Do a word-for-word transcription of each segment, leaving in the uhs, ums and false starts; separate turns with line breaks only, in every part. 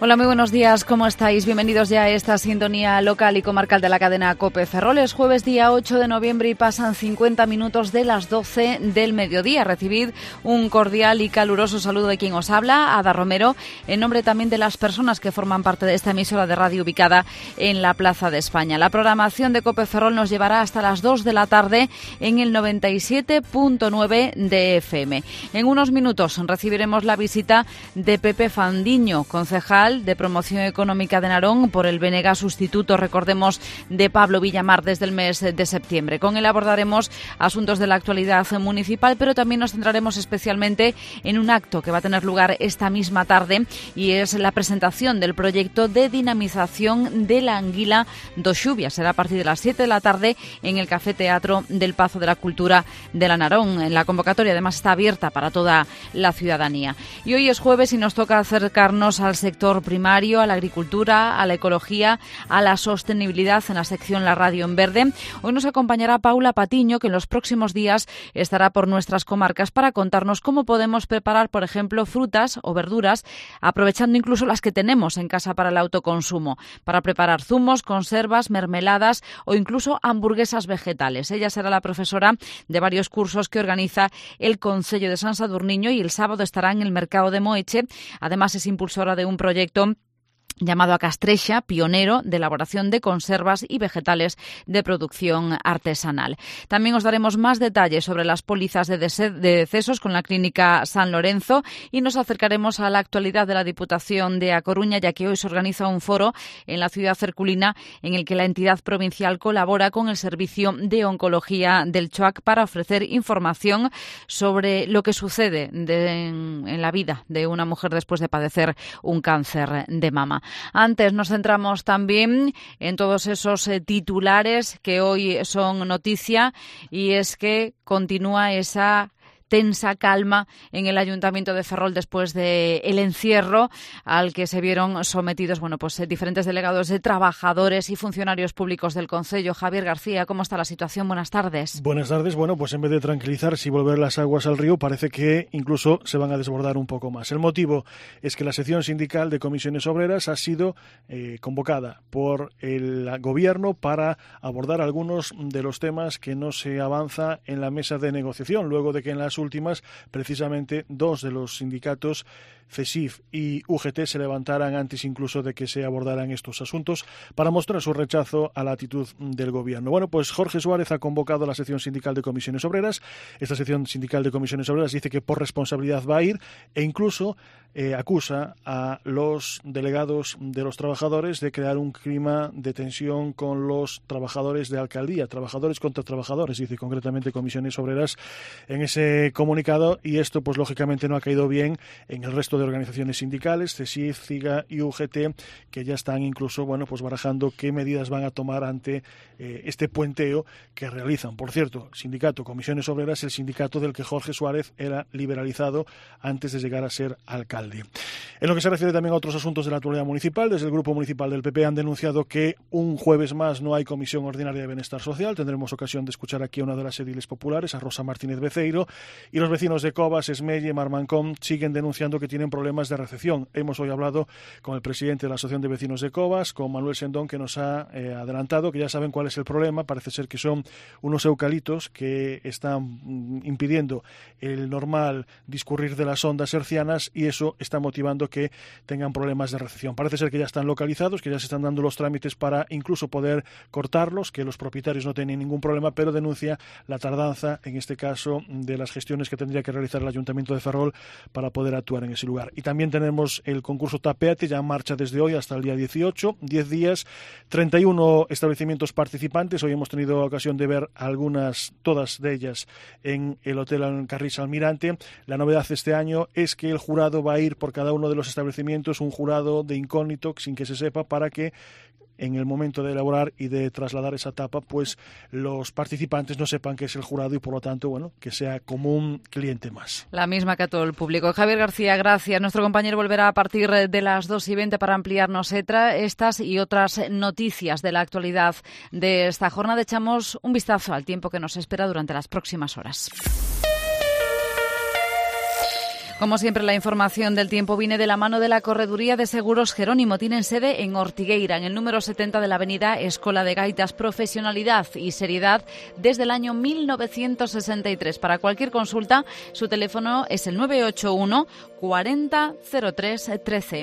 Hola, muy buenos días, ¿cómo estáis? Bienvenidos ya a esta sintonía local y comarcal de la cadena COPE Ferrol. Es jueves día ocho de noviembre y pasan cincuenta minutos de las doce del mediodía. Recibid un cordial y caluroso saludo de quien os habla, Ada Romero, en nombre también de las personas que forman parte de esta emisora de radio ubicada en la Plaza de España. La programación de COPE Ferrol nos llevará hasta las dos de la tarde en el noventa y siete punto nueve de F M. En unos minutos recibiremos la visita de Pepe Fandiño, concejal de Promoción Económica de Narón por el B N G, sustituto, recordemos, de Pablo Villamar desde el mes de septiembre. Con él abordaremos asuntos de la actualidad municipal, pero también nos centraremos especialmente en un acto que va a tener lugar esta misma tarde y es la presentación del proyecto de dinamización de la Anguila do Xubia. Será a partir de las siete de la tarde en el Café Teatro del Pazo de la Cultura de la Narón. La convocatoria además está abierta para toda la ciudadanía. Y hoy es jueves y nos toca acercarnos al sector primario, a la agricultura, a la ecología, a la sostenibilidad en la sección La Radio en Verde. Hoy nos acompañará Paula Patiño, que en los próximos días estará por nuestras comarcas para contarnos cómo podemos preparar, por ejemplo, frutas o verduras, aprovechando incluso las que tenemos en casa para el autoconsumo, para preparar zumos, conservas, mermeladas o incluso hamburguesas vegetales. Ella será la profesora de varios cursos que organiza el Concello de San Sadurniño y el sábado estará en el Mercado de Moeche. Además, es impulsora de un proyecto llamado A Castrexa, pionero de elaboración de conservas y vegetales de producción artesanal. También os daremos más detalles sobre las pólizas de decesos con la Clínica San Lorenzo y nos acercaremos a la actualidad de la Diputación de A Coruña, ya que hoy se organiza un foro en la ciudad herculina en el que la entidad provincial colabora con el Servicio de Oncología del CHOAC para ofrecer información sobre lo que sucede de, en, en la vida de una mujer después de padecer un cáncer de mama. Antes nos centramos también en todos esos eh, titulares que hoy son noticia y es que continúa esa tensa calma en el Ayuntamiento de Ferrol después del encierro al que se vieron sometidos bueno, pues, eh, diferentes delegados de trabajadores y funcionarios públicos del Concello. Javier García, ¿cómo está la situación? Buenas tardes.
Buenas tardes. Bueno, pues en vez de tranquilizarse y volver las aguas al río, parece que incluso se van a desbordar un poco más. El motivo es que la sección sindical de comisiones obreras ha sido eh, convocada por el gobierno para abordar algunos de los temas que no se avanza en la mesa de negociación, luego de que en las últimas, precisamente dos de los sindicatos, CESIF y U G T, se levantaran antes incluso de que se abordaran estos asuntos para mostrar su rechazo a la actitud del gobierno. Bueno, pues Jorge Suárez ha convocado a la sección sindical de comisiones obreras. Esta sección sindical de comisiones obreras dice que por responsabilidad va a ir e incluso eh, acusa a los delegados de los trabajadores de crear un clima de tensión con los trabajadores de alcaldía, trabajadores contra trabajadores, dice concretamente comisiones obreras en ese comunicado, y esto pues lógicamente no ha caído bien en el resto de organizaciones sindicales, CESIF, CIGA y U G T, que ya están incluso bueno pues barajando qué medidas van a tomar ante eh, este puenteo que realizan. Por cierto, sindicato Comisiones Obreras, el sindicato del que Jorge Suárez era liberalizado antes de llegar a ser alcalde. En lo que se refiere también a otros asuntos de la actualidad municipal, desde el Grupo Municipal del P P han denunciado que un jueves más no hay Comisión Ordinaria de Bienestar Social. Tendremos ocasión de escuchar aquí a una de las ediles populares, a Rosa Martínez Beceiro, y los vecinos de Covas, Esmelle y Marmancón siguen denunciando que tienen problemas de recepción. Hemos hoy hablado con el presidente de la Asociación de Vecinos de Covas, con Manuel Sendón, que nos ha eh, adelantado que ya saben cuál es el problema. Parece ser que son unos eucaliptos que están mm, impidiendo el normal discurrir de las ondas hercianas y eso está motivando que tengan problemas de recepción. Parece ser que ya están localizados, que ya se están dando los trámites para incluso poder cortarlos, que los propietarios no tienen ningún problema, pero denuncia la tardanza, en este caso, de las gestiones que tendría que realizar el Ayuntamiento de Ferrol para poder actuar en ese lugar. Y también tenemos el concurso Tapeate, ya en marcha desde hoy hasta el día dieciocho, diez días, treinta y uno establecimientos participantes. Hoy hemos tenido ocasión de ver algunas, todas de ellas, en el Hotel Carris Almirante. La novedad este año es que el jurado va a ir por cada uno de los establecimientos, un jurado de incógnito, sin que se sepa, para que en el momento de elaborar y de trasladar esa tapa, pues los participantes no sepan que es el jurado y por lo tanto, bueno, que sea como un cliente más.
La misma que a todo el público. Javier García, gracias. Nuestro compañero volverá a partir de las dos y veinte para ampliarnos estas y otras noticias de la actualidad de esta jornada. Echamos un vistazo al tiempo que nos espera durante las próximas horas. Como siempre, la información del tiempo viene de la mano de la Correduría de Seguros Jerónimo. Tienen sede en Ortigueira, en el número setenta de la avenida Escola de Gaitas. Profesionalidad y seriedad desde el año mil novecientos sesenta y tres. Para cualquier consulta, su teléfono es el nueve ocho uno cuarenta cero tres trece.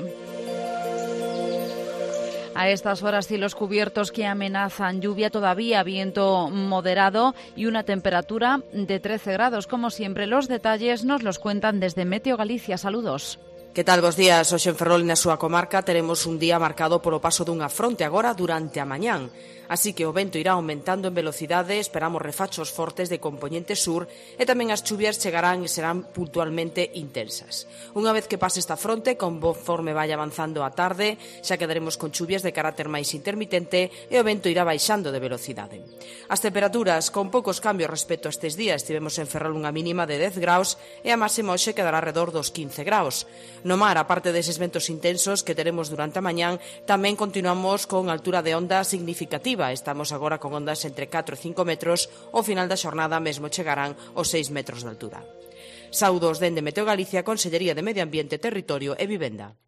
A estas horas, cielos cubiertos que amenazan lluvia todavía, viento moderado y una temperatura de trece grados. Como siempre, los detalles nos los cuentan desde Meteo Galicia. Saludos.
Que tal, bos días? Hoxe en Ferrol, na súa comarca, teremos un día marcado polo paso dunha fronte agora durante a mañán. Así que o vento irá aumentando en velocidade, esperamos refachos fortes de compoñente sur e tamén as chuvias chegarán e serán puntualmente intensas. Unha vez que pase esta fronte, conforme vai avanzando a tarde, xa quedaremos con chuvias de carácter máis intermitente e o vento irá baixando de velocidade. As temperaturas, con poucos cambios respecto a estes días, tivemos en Ferrol unha mínima de dez graus e a máxima hoxe quedará alrededor dos quince graus. No mar, aparte deses ventos intensos que teremos durante a mañán, tamén continuamos con altura de onda significativa. Estamos agora con ondas entre catro e cinco metros, ao final da xornada mesmo chegarán os seis metros de altura. Saúdos dende Meteo Galicia, Consellería de Medio Ambiente, Territorio e Vivenda.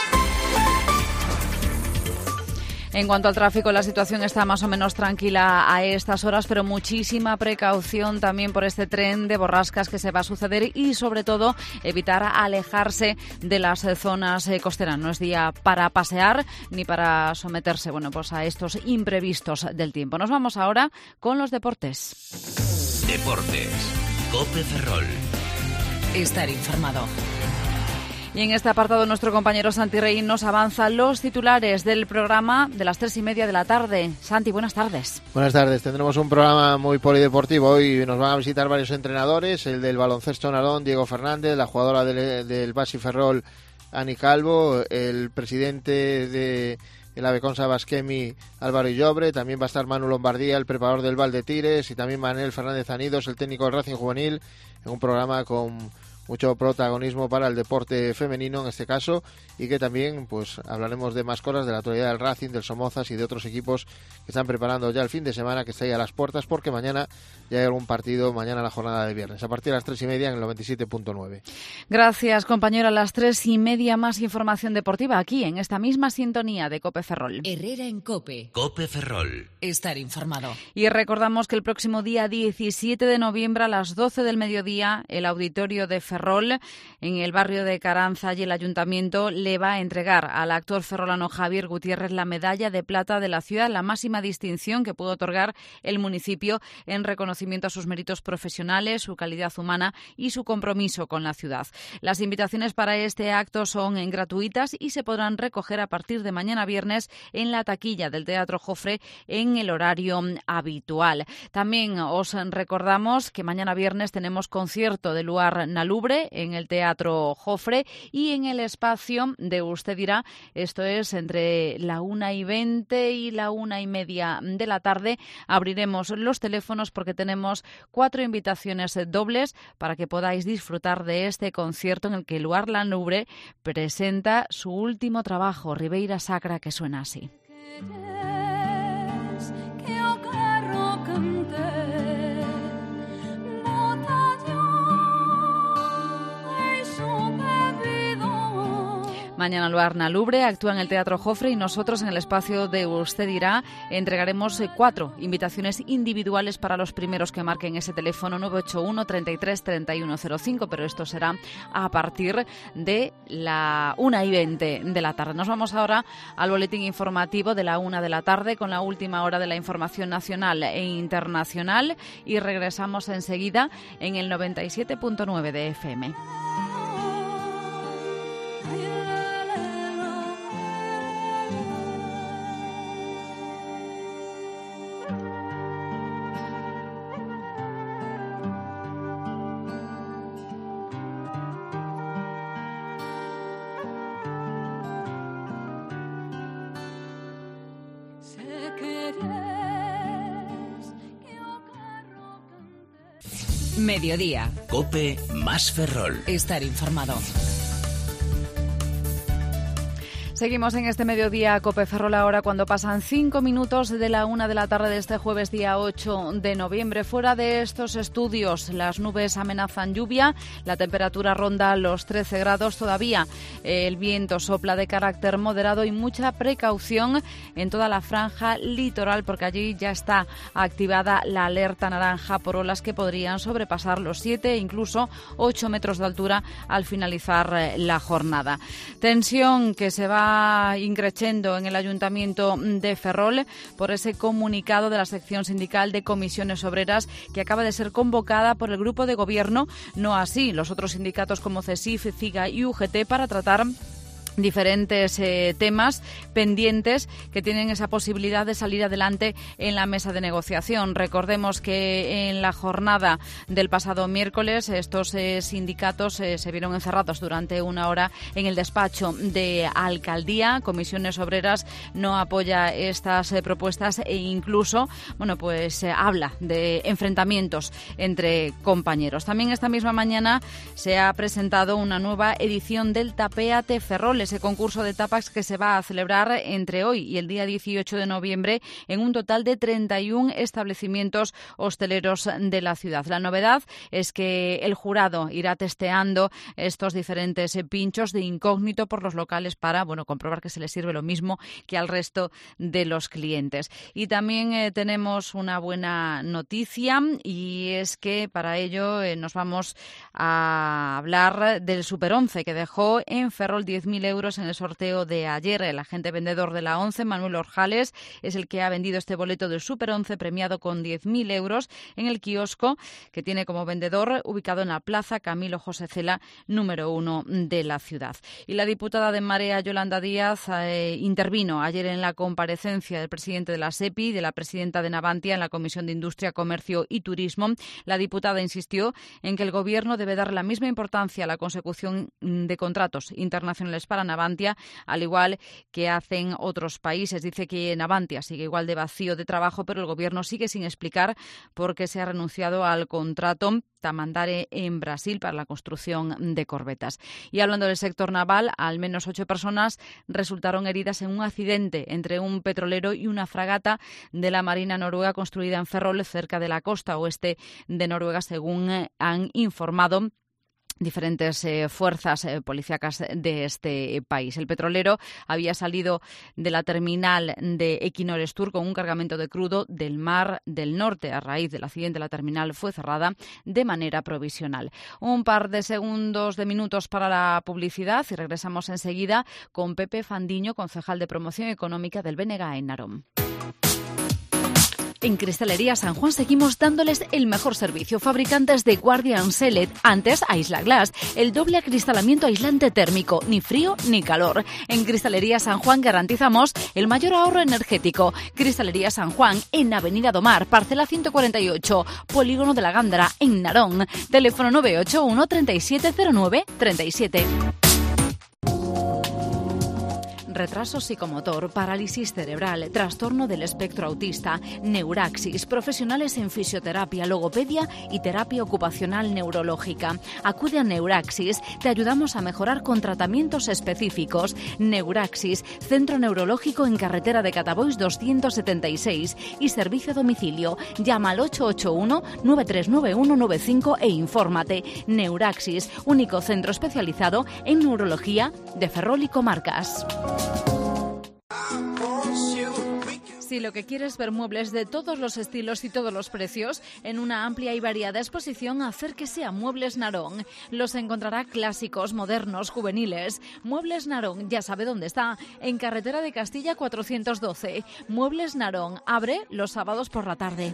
En cuanto al tráfico, la situación está más o menos tranquila a estas horas, pero muchísima precaución también por este tren de borrascas que se va a suceder y, sobre todo, evitar alejarse de las zonas costeras. No es día para pasear ni para someterse, bueno, pues a estos imprevistos del tiempo. Nos vamos ahora con los deportes.
Deportes. COPE Ferrol.
Estar informado.
Y en este apartado nuestro compañero Santi Rey nos avanza los titulares del programa de las tres y media de la tarde. Santi, buenas tardes.
Buenas tardes. Tendremos un programa muy polideportivo. Hoy nos van a visitar varios entrenadores, el del baloncesto Narón, Diego Fernández, la jugadora del, del Basi Ferrol, Ani Calvo, el presidente de el Aveconsa Basquemi, Álvaro Illobre, también va a estar Manu Lombardía, el preparador del Val de Tires, y también Manuel Fernández Anidos, el técnico del Racing Juvenil, en un programa con mucho protagonismo para el deporte femenino en este caso, y que también pues hablaremos de más cosas, de la actualidad del Racing, del Somozas y de otros equipos que están preparando ya el fin de semana, que está ahí a las puertas, porque mañana ya hay algún partido, mañana la jornada de viernes, a partir de las tres y media en el noventa y siete punto nueve.
Gracias, compañero. A las tres y media más información deportiva aquí, en esta misma sintonía de COPE Ferrol.
Herrera en COPE.
COPE Ferrol.
Estar informado.
Y recordamos que el próximo día diecisiete de noviembre a las doce del mediodía, el auditorio de Ferrol, en el barrio de Caranza, y el ayuntamiento le va a entregar al actor ferrolano Javier Gutiérrez la medalla de plata de la ciudad, la máxima distinción que puede otorgar el municipio en reconocimiento a sus méritos profesionales, su calidad humana y su compromiso con la ciudad. Las invitaciones para este acto son gratuitas y se podrán recoger a partir de mañana viernes en la taquilla del Teatro Jofre en el horario habitual. También os recordamos que mañana viernes tenemos concierto de Luar Nalubre en el Teatro Jofre y en el espacio de Usted Dirá, esto es entre la una y veinte y la una y media de la tarde, abriremos los teléfonos porque tenemos cuatro invitaciones dobles para que podáis disfrutar de este concierto en el que Luar Nalubre presenta su último trabajo, Ribeira Sacra, que suena así. Mañana Luar Nalubre actúa en el Teatro Jofre y nosotros en el espacio de Usted Dirá entregaremos cuatro invitaciones individuales para los primeros que marquen ese teléfono nueve ocho uno, treinta y tres, treinta y uno cero cinco, pero esto será a partir de la una y veinte de la tarde. Nos vamos ahora al boletín informativo de la una de la tarde con la última hora de la información nacional e internacional y regresamos enseguida en el noventa y siete punto nueve de F M.
Mediodía.
COPE más Ferrol.
Estar informado.
Seguimos en este mediodía Cope Ferrol ahora cuando pasan cinco minutos de la una de la tarde de este jueves día ocho de noviembre. Fuera de estos estudios, las nubes amenazan lluvia, la temperatura ronda los trece grados todavía, el viento sopla de carácter moderado y mucha precaución en toda la franja litoral porque allí ya está activada la alerta naranja por olas que podrían sobrepasar los siete e incluso ocho metros de altura al finalizar la jornada. Tensión que se va increciendo en el Ayuntamiento de Ferrol por ese comunicado de la sección sindical de Comisiones Obreras que acaba de ser convocada por el Grupo de Gobierno, no así los otros sindicatos como CESIF, CIGA y U G T para tratar diferentes eh, temas pendientes que tienen esa posibilidad de salir adelante en la mesa de negociación. Recordemos que en la jornada del pasado miércoles estos eh, sindicatos eh, se vieron encerrados durante una hora en el despacho de Alcaldía. Comisiones Obreras no apoya estas eh, propuestas e incluso, bueno, pues eh, habla de enfrentamientos entre compañeros. También esta misma mañana se ha presentado una nueva edición del Tapéate Ferrol, ese concurso de tapas que se va a celebrar entre hoy y el día dieciocho de noviembre en un total de treinta y uno establecimientos hosteleros de la ciudad. La novedad es que el jurado irá testeando estos diferentes pinchos de incógnito por los locales para, bueno, comprobar que se les sirve lo mismo que al resto de los clientes. Y también eh, tenemos una buena noticia y es que para ello eh, nos vamos a hablar del Super once que dejó en Ferrol diez mil euros en el sorteo de ayer. El agente vendedor de la ONCE, Manuel Orjales, es el que ha vendido este boleto del Super once premiado con diez mil euros en el kiosco que tiene como vendedor ubicado en la Plaza Camilo José Cela, número uno de la ciudad. Y la diputada de Marea, Yolanda Díaz, eh, intervino ayer en la comparecencia del presidente de la SEPI y de la presidenta de Navantia en la Comisión de Industria, Comercio y Turismo. La diputada insistió en que el Gobierno debe dar la misma importancia a la consecución de contratos internacionales para Navantia, al igual que hacen otros países. Dice que Navantia sigue igual de vacío de trabajo, pero el Gobierno sigue sin explicar por qué se ha renunciado al contrato Tamandaré en Brasil para la construcción de corbetas. Y hablando del sector naval, al menos ocho personas resultaron heridas en un accidente entre un petrolero y una fragata de la Marina Noruega construida en Ferrol, cerca de la costa oeste de Noruega, según han informado diferentes eh, fuerzas eh, policíacas de este país. El petrolero había salido de la terminal de Equinor Tour con un cargamento de crudo del Mar del Norte. A raíz del accidente, la terminal fue cerrada de manera provisional. Un par de segundos, de minutos para la publicidad y regresamos enseguida con Pepe Fandiño, concejal de Promoción Económica del B N G en Narón. En Cristalería San Juan seguimos dándoles el mejor servicio. Fabricantes de Guardian Select, antes Isla Glass, el doble acristalamiento aislante térmico, ni frío ni calor. En Cristalería San Juan garantizamos el mayor ahorro energético. Cristalería San Juan en Avenida Domar, parcela ciento cuarenta y ocho, Polígono de la Gándara, en Narón. Teléfono nueve ocho uno, treinta y siete cero nueve, treinta y siete. Retraso psicomotor, parálisis cerebral, trastorno del espectro autista, neuraxis, profesionales en fisioterapia, logopedia y terapia ocupacional neurológica. Acude a Neuraxis, te ayudamos a mejorar con tratamientos específicos. Neuraxis, centro neurológico en carretera de Catabois doscientos setenta y seis y servicio a domicilio. Llama al ocho ocho uno, nueve tres nueve uno nueve cinco e infórmate. Neuraxis, único centro especializado en neurología de Ferrol y comarcas. Si lo que quieres ver muebles de todos los estilos y todos los precios en una amplia y variada exposición, acérquese a Muebles Narón. Los encontrará clásicos, modernos, juveniles. Muebles Narón, ya sabe dónde está, en carretera de Castilla cuatrocientos doce. Muebles Narón, abre los sábados por la tarde.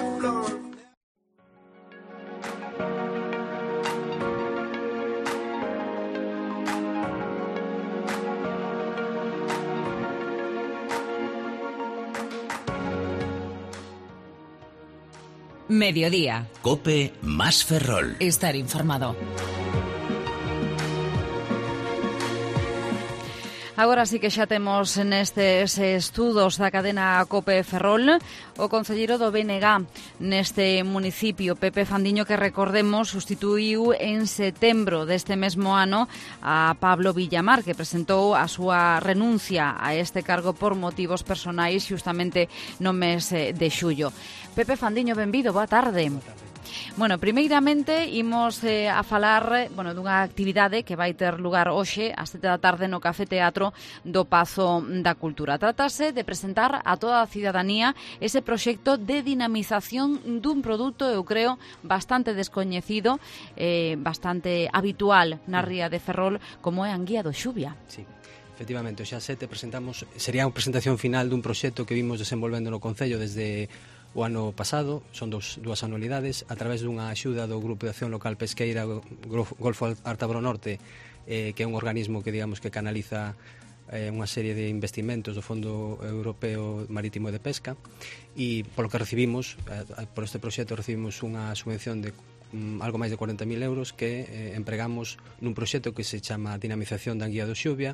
Mediodía.
Cope más Ferrol.
Estar informado.
Agora sí que xa temos nestes estudos da cadena COPE Ferrol o concelleiro do B N G neste municipio, Pepe Fandiño, que recordemos sustituiu en setembro deste mesmo ano a Pablo Villamar, que presentou a súa renuncia a este cargo por motivos personais justamente no mes de xullo. Pepe Fandiño, benvido, boa tarde. Boa tarde. Bueno, primeiramente imos eh, a falar bueno, dunha actividade que vai ter lugar hoxe ás sete da tarde no Café Teatro do Pazo da Cultura. Trátase de presentar a toda a cidadanía ese proxecto de dinamización dun produto, eu creo, bastante descoñecido, eh, bastante habitual na ría de Ferrol, como é a Anguía do Xuvia.
Sí. Efectivamente, xa sete presentamos, sería a presentación final dun proxecto que vimos desenvolvendo no Concello desde o ano pasado, son dos, dúas anualidades, a través dunha axuda do Grupo de Acción Local Pesqueira Golfo Ártabro Norte, eh, que é un organismo que, digamos, que canaliza eh, unha serie de investimentos do Fondo Europeo Marítimo de Pesca, e polo que recibimos, eh, por este proxecto recibimos unha subvención de um, algo máis de cuarenta mil euros que eh, empregamos nun proxecto que se chama Dinamización da Anguía do Xuvia,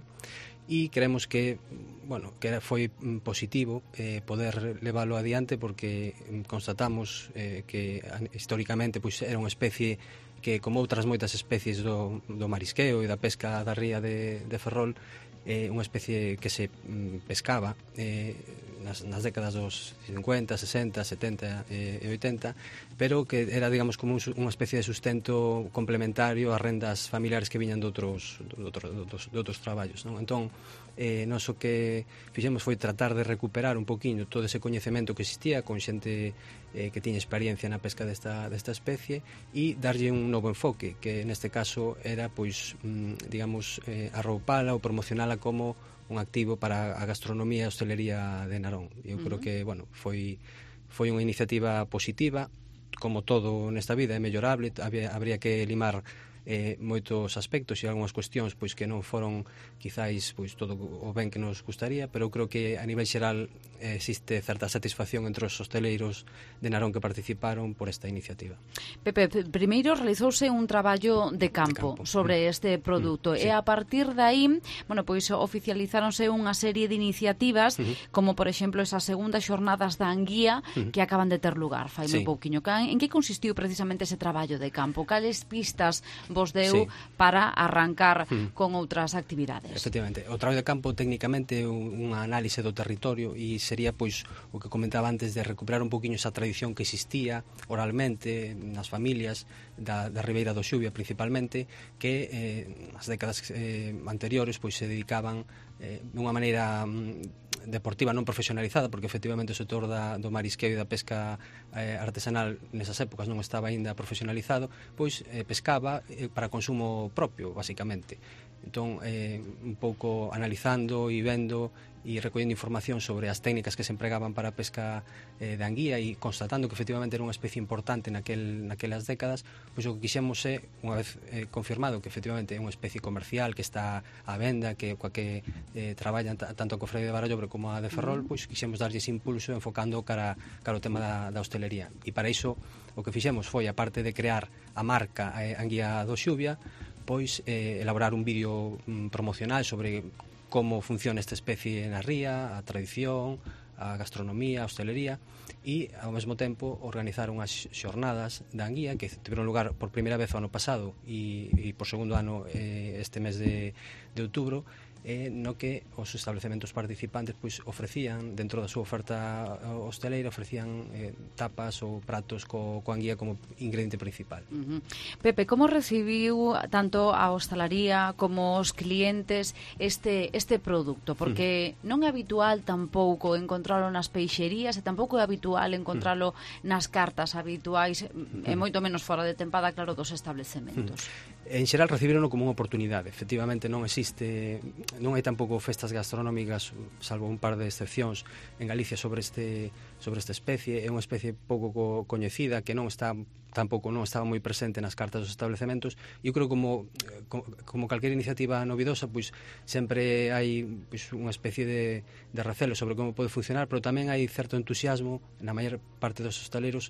e creemos que, bueno, que foi positivo eh, poder leválo adiante, porque constatamos eh, que históricamente pois, era unha especie que, como outras moitas especies do, do marisqueo e da pesca da ría de, de Ferrol, eh, unha especie que se mm, pescaba eh, nas, nas décadas dos cincuenta, sesenta, setenta e oitenta, pero que era, digamos, como un, unha especie de sustento complementario ás rendas familiares que viñan de outros, de outros, de outros, de outros traballos, non? Entón, eh, nos o que fixemos foi tratar de recuperar un poquinho todo ese coñecemento que existía con xente eh, que tiña experiencia na pesca desta, desta especie, e darlle un novo enfoque, que neste caso era, pois, mm, digamos, eh, arroupala ou promocionala como un activo para a gastronomía e a hostelería de Narón. Eu creo que, bueno, foi foi unha iniciativa positiva. Como todo nesta vida é mellorable, había, habría que limar eh, moitos aspectos e algunhas cuestións pois que non foron quizáis pois todo o ben que nos gustaría, pero creo que a nivel xeral eh, existe certa satisfacción entre os hosteleiros de Narón que participaron por esta iniciativa.
Pepe, primeiro realizouse un traballo de campo, de campo. sobre mm. este produto mm, sí. e a partir de aí, bueno, pois oficializáronse unha serie de iniciativas, mm-hmm. como por exemplo esas segundas xornadas da Anguía mm-hmm. que acaban de ter lugar fai sí. moi pouquiño. En que consistiu precisamente ese traballo de campo? Cales pistas vos deu sí. para arrancar mm. con outras actividades?
Efectivamente, o traballo de campo técnicamente é unha análise do territorio e sería pois o que comentaba antes de recuperar un poquinho esa tradición que existía oralmente nas familias da, da Ribeira do Xuvia principalmente, que eh, nas décadas eh, anteriores pois se dedicaban eh, dunha maneira mm, deportiva non profesionalizada, porque efectivamente o sector da, do marisqueo e da pesca eh, artesanal nesas épocas non estaba aínda profesionalizado, pois eh, pescaba eh, para consumo propio, basicamente. Entón, eh, un pouco analizando e vendo e recollendo información sobre as técnicas que se empregaban para a pesca eh, de anguía e constatando que efectivamente era unha especie importante naquel, naquelas décadas, pois o que quixemos é, unha vez eh, confirmado que efectivamente é unha especie comercial que está á venda, que coa que eh, traballan t- tanto a Cofradía de Barallobre como a de Ferrol, pois quixemos darlle ese impulso enfocando cara, cara o tema da, da hostelería. E para iso o que fixemos foi, a parte de crear a marca eh, Anguía do Xuvia, pois eh, elaborar un vídeo mm, promocional sobre como funciona esta especie na ría, a tradición, a gastronomía, a hostelería, e ao mesmo tempo organizar unhas xornadas da anguía que tiveron lugar por primeira vez o ano pasado e, e por segundo ano eh, este mes de, de outubro, eh, no que os establecementos participantes pois ofrecían, dentro da súa oferta hosteleira, ofrecían eh, tapas ou pratos co, co anguía como ingrediente principal.
Uh-huh. Pepe, como recibiu tanto a hostalaría como os clientes este este produto? Porque uh-huh. non é habitual tampouco encontralo nas peixerías e tampouco é habitual encontralo uh-huh. nas cartas habituais uh-huh. e moito menos fora de tempada, claro, dos establecementos.
Uh-huh. En xeral recibirono como unha oportunidade. Efectivamente non existe, non hai tampouco festas gastronómicas, salvo un par de excepcións en Galicia sobre este sobre esta especie. É unha especie pouco co- coñecida que non está tampouco non estaba moi presente nas cartas dos establecementos. E eu creo como como, como calquera iniciativa novidosa, pois sempre hai pois, unha especie de, de recelo sobre como pode funcionar, pero tamén hai certo entusiasmo na maior parte dos hostaleiros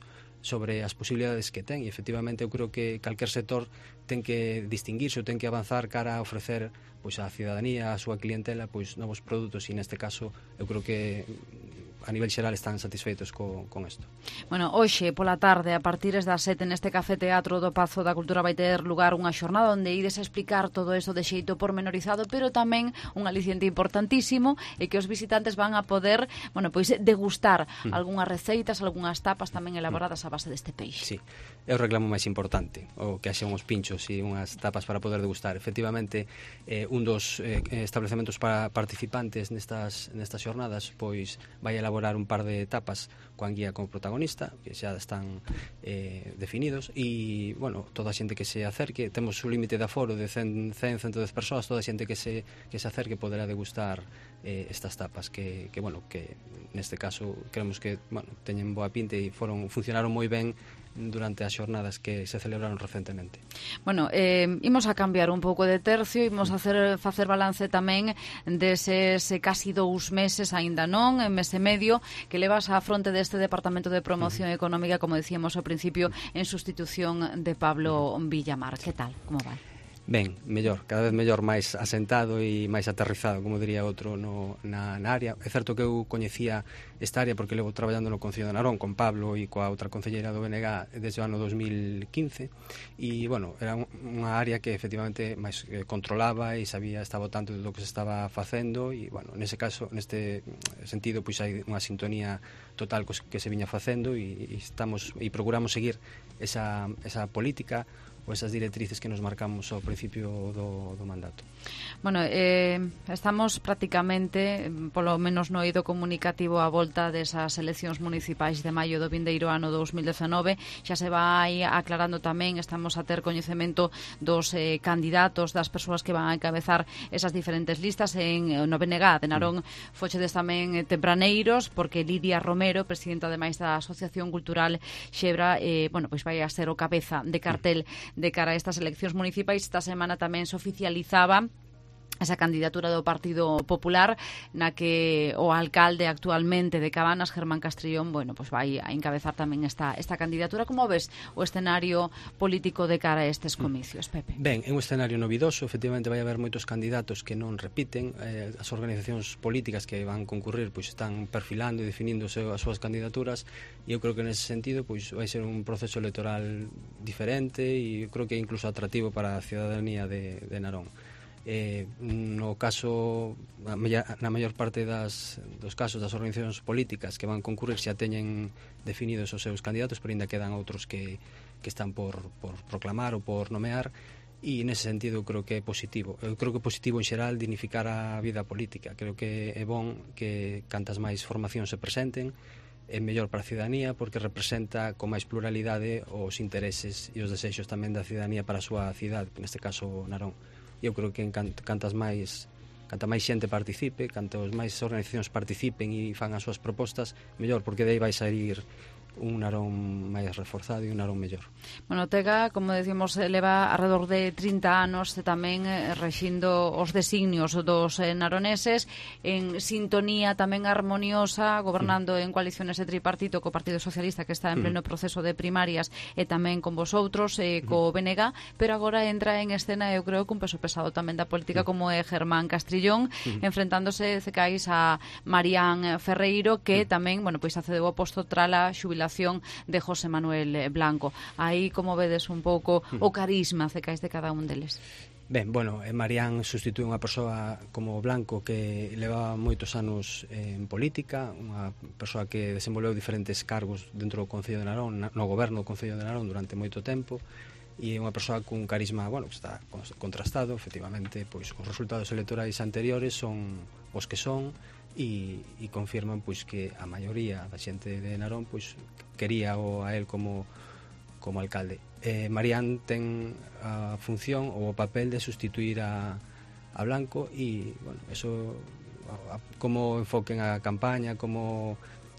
sobre as posibilidades que ten, e efectivamente eu creo que calquer sector ten que distinguirse ou ten que avanzar cara a ofrecer pois a cidadanía, a súa clientela, pois novos produtos, e neste caso eu creo que a nivel xeral están satisfeitos co, con isto.
Bueno, hoxe pola tarde, a partir das sete, neste Café Teatro do Pazo da Cultura vai ter lugar unha xornada onde ides a explicar todo isto de xeito pormenorizado, pero tamén un aliciente importantísimo é que os visitantes van a poder, bueno, pois degustar mm. algunhas receitas, algunhas tapas tamén elaboradas a base deste peixe.
Sí, é o reclamo máis importante, o que haxa uns pinchos e unhas tapas para poder degustar. Efectivamente, eh, un dos eh, establecementos para participantes nestas, nestas xornadas pois vai elaborar un par de etapas coa guía como protagonista, que xa están eh, definidos, e, bueno, toda a xente que se acerque, temos un límite de aforo de cen, ciento dez persoas, toda a xente que se, que se acerque poderá degustar eh, estas tapas, que, que, bueno, que neste caso creemos que, bueno, teñen boa pinta e foron, funcionaron moi ben durante as xornadas que se celebraron recentemente.
Bueno, eh, imos a cambiar un pouco de tercio, imos a hacer, facer balance tamén deses casi dous meses, aínda non, en mes e medio, que levas á fronte deste Departamento de Promoción uh-huh. Económica, como dicíamos ao principio, en sustitución de Pablo Villamar. Que tal? Como vai?
Ben, mellor, cada vez mellor, máis asentado e máis aterrizado, como diría outro, no, na, na área. É certo que eu coñecía esta área porque levo traballando no Concello de Narón con Pablo e coa outra concelleira do B N G desde o ano dos mil quince, e, bueno, era unha área que efectivamente máis eh, controlaba e sabía, estaba ao tanto do que se estaba facendo, e, bueno, nese caso, neste sentido, pois hai unha sintonía total cos que se viña facendo, e, e estamos e procuramos seguir esa, esa política ou esas directrices que nos marcamos ao principio do, do mandato.
Bueno, eh, estamos prácticamente, polo menos no eido comunicativo, a volta desas eleccións municipais de maio do vindeiro ano dos mil dezenove. Xa se vai aclarando tamén, estamos a ter coñecemento dos eh, candidatos, das persoas que van a encabezar esas diferentes listas en no B N G de Narón. Mm. Fochedes tamén eh, tempraneiros, porque Lidia Romero, presidenta ademais da Asociación Cultural Xebra, eh, bueno, pois vai a ser o cabeza de cartel mm. de cara a estas eleccións municipais. Esta semana tamén se oficializaba esa candidatura do Partido Popular, na que o alcalde actualmente de Cabanas, Germán Castrillón, bueno, pues vai a encabezar tamén esta, esta candidatura. Como ves o escenario político de cara a estes comicios, Pepe?
Ben, é un escenario novidoso, efectivamente vai haber moitos candidatos que non repiten, eh, as organizacións políticas que van concurrir pois están perfilando e definindo as súas candidaturas, e eu creo que nese sentido pois vai ser un proceso electoral diferente e eu creo que é incluso atractivo para a cidadanía de, de Narón. Eh, no caso, na maior parte das, dos casos das organizacións políticas que van concurrir xa teñen definidos os seus candidatos, pero ainda quedan outros que, que están por, por proclamar ou por nomear, e nese sentido eu creo que é positivo. Eu creo que é positivo en xeral dignificar a vida política. Creo que é bon que cantas máis formacións se presenten, é mellor para a cidadanía porque representa con máis pluralidade os intereses e os desexos tamén da cidadanía para a súa cidade, neste caso Narón. Eu creo que en cantas máis canta máis xente participe, cantas máis organizacións participen e fan as súas propostas, mellor, porque dai vai sair un Narón máis reforzado e un Narón mellor.
Bueno, Tega, como decimos, leva alrededor de trinta anos tamén rexindo os designios dos naroneses en sintonía tamén armoniosa, gobernando mm. en coaliciones de tripartito co Partido Socialista, que está en pleno mm. proceso de primarias, e tamén con vosotros, e co mm. B N G, pero agora entra en escena, eu creo, que un peso pesado tamén da política, mm. como é Germán Castrillón, mm. enfrentándose, cecais, a Marián Ferreiro, que mm. tamén, bueno, pois accedeu ao posto trala xubilación de José Manuel Blanco. Aí, como vedes un pouco o carisma cecais de cada un deles?
Ben, bueno, Marián sustitúe unha persoa como Blanco que leva moitos anos en política, unha persoa que desenvolveu diferentes cargos dentro do Concello de Narón, no goberno do Concello de Narón durante moito tempo, e é unha persoa cun carisma, bueno, que está contrastado, efectivamente, pois os resultados electorais anteriores son os que son, e, e confirman pois que a maioría da xente de Narón pois quería o a él como como alcalde. Eh, Marián ten a función ou o papel de sustituir a, a Blanco, e, bueno, eso a, a, como enfoquen a campaña, como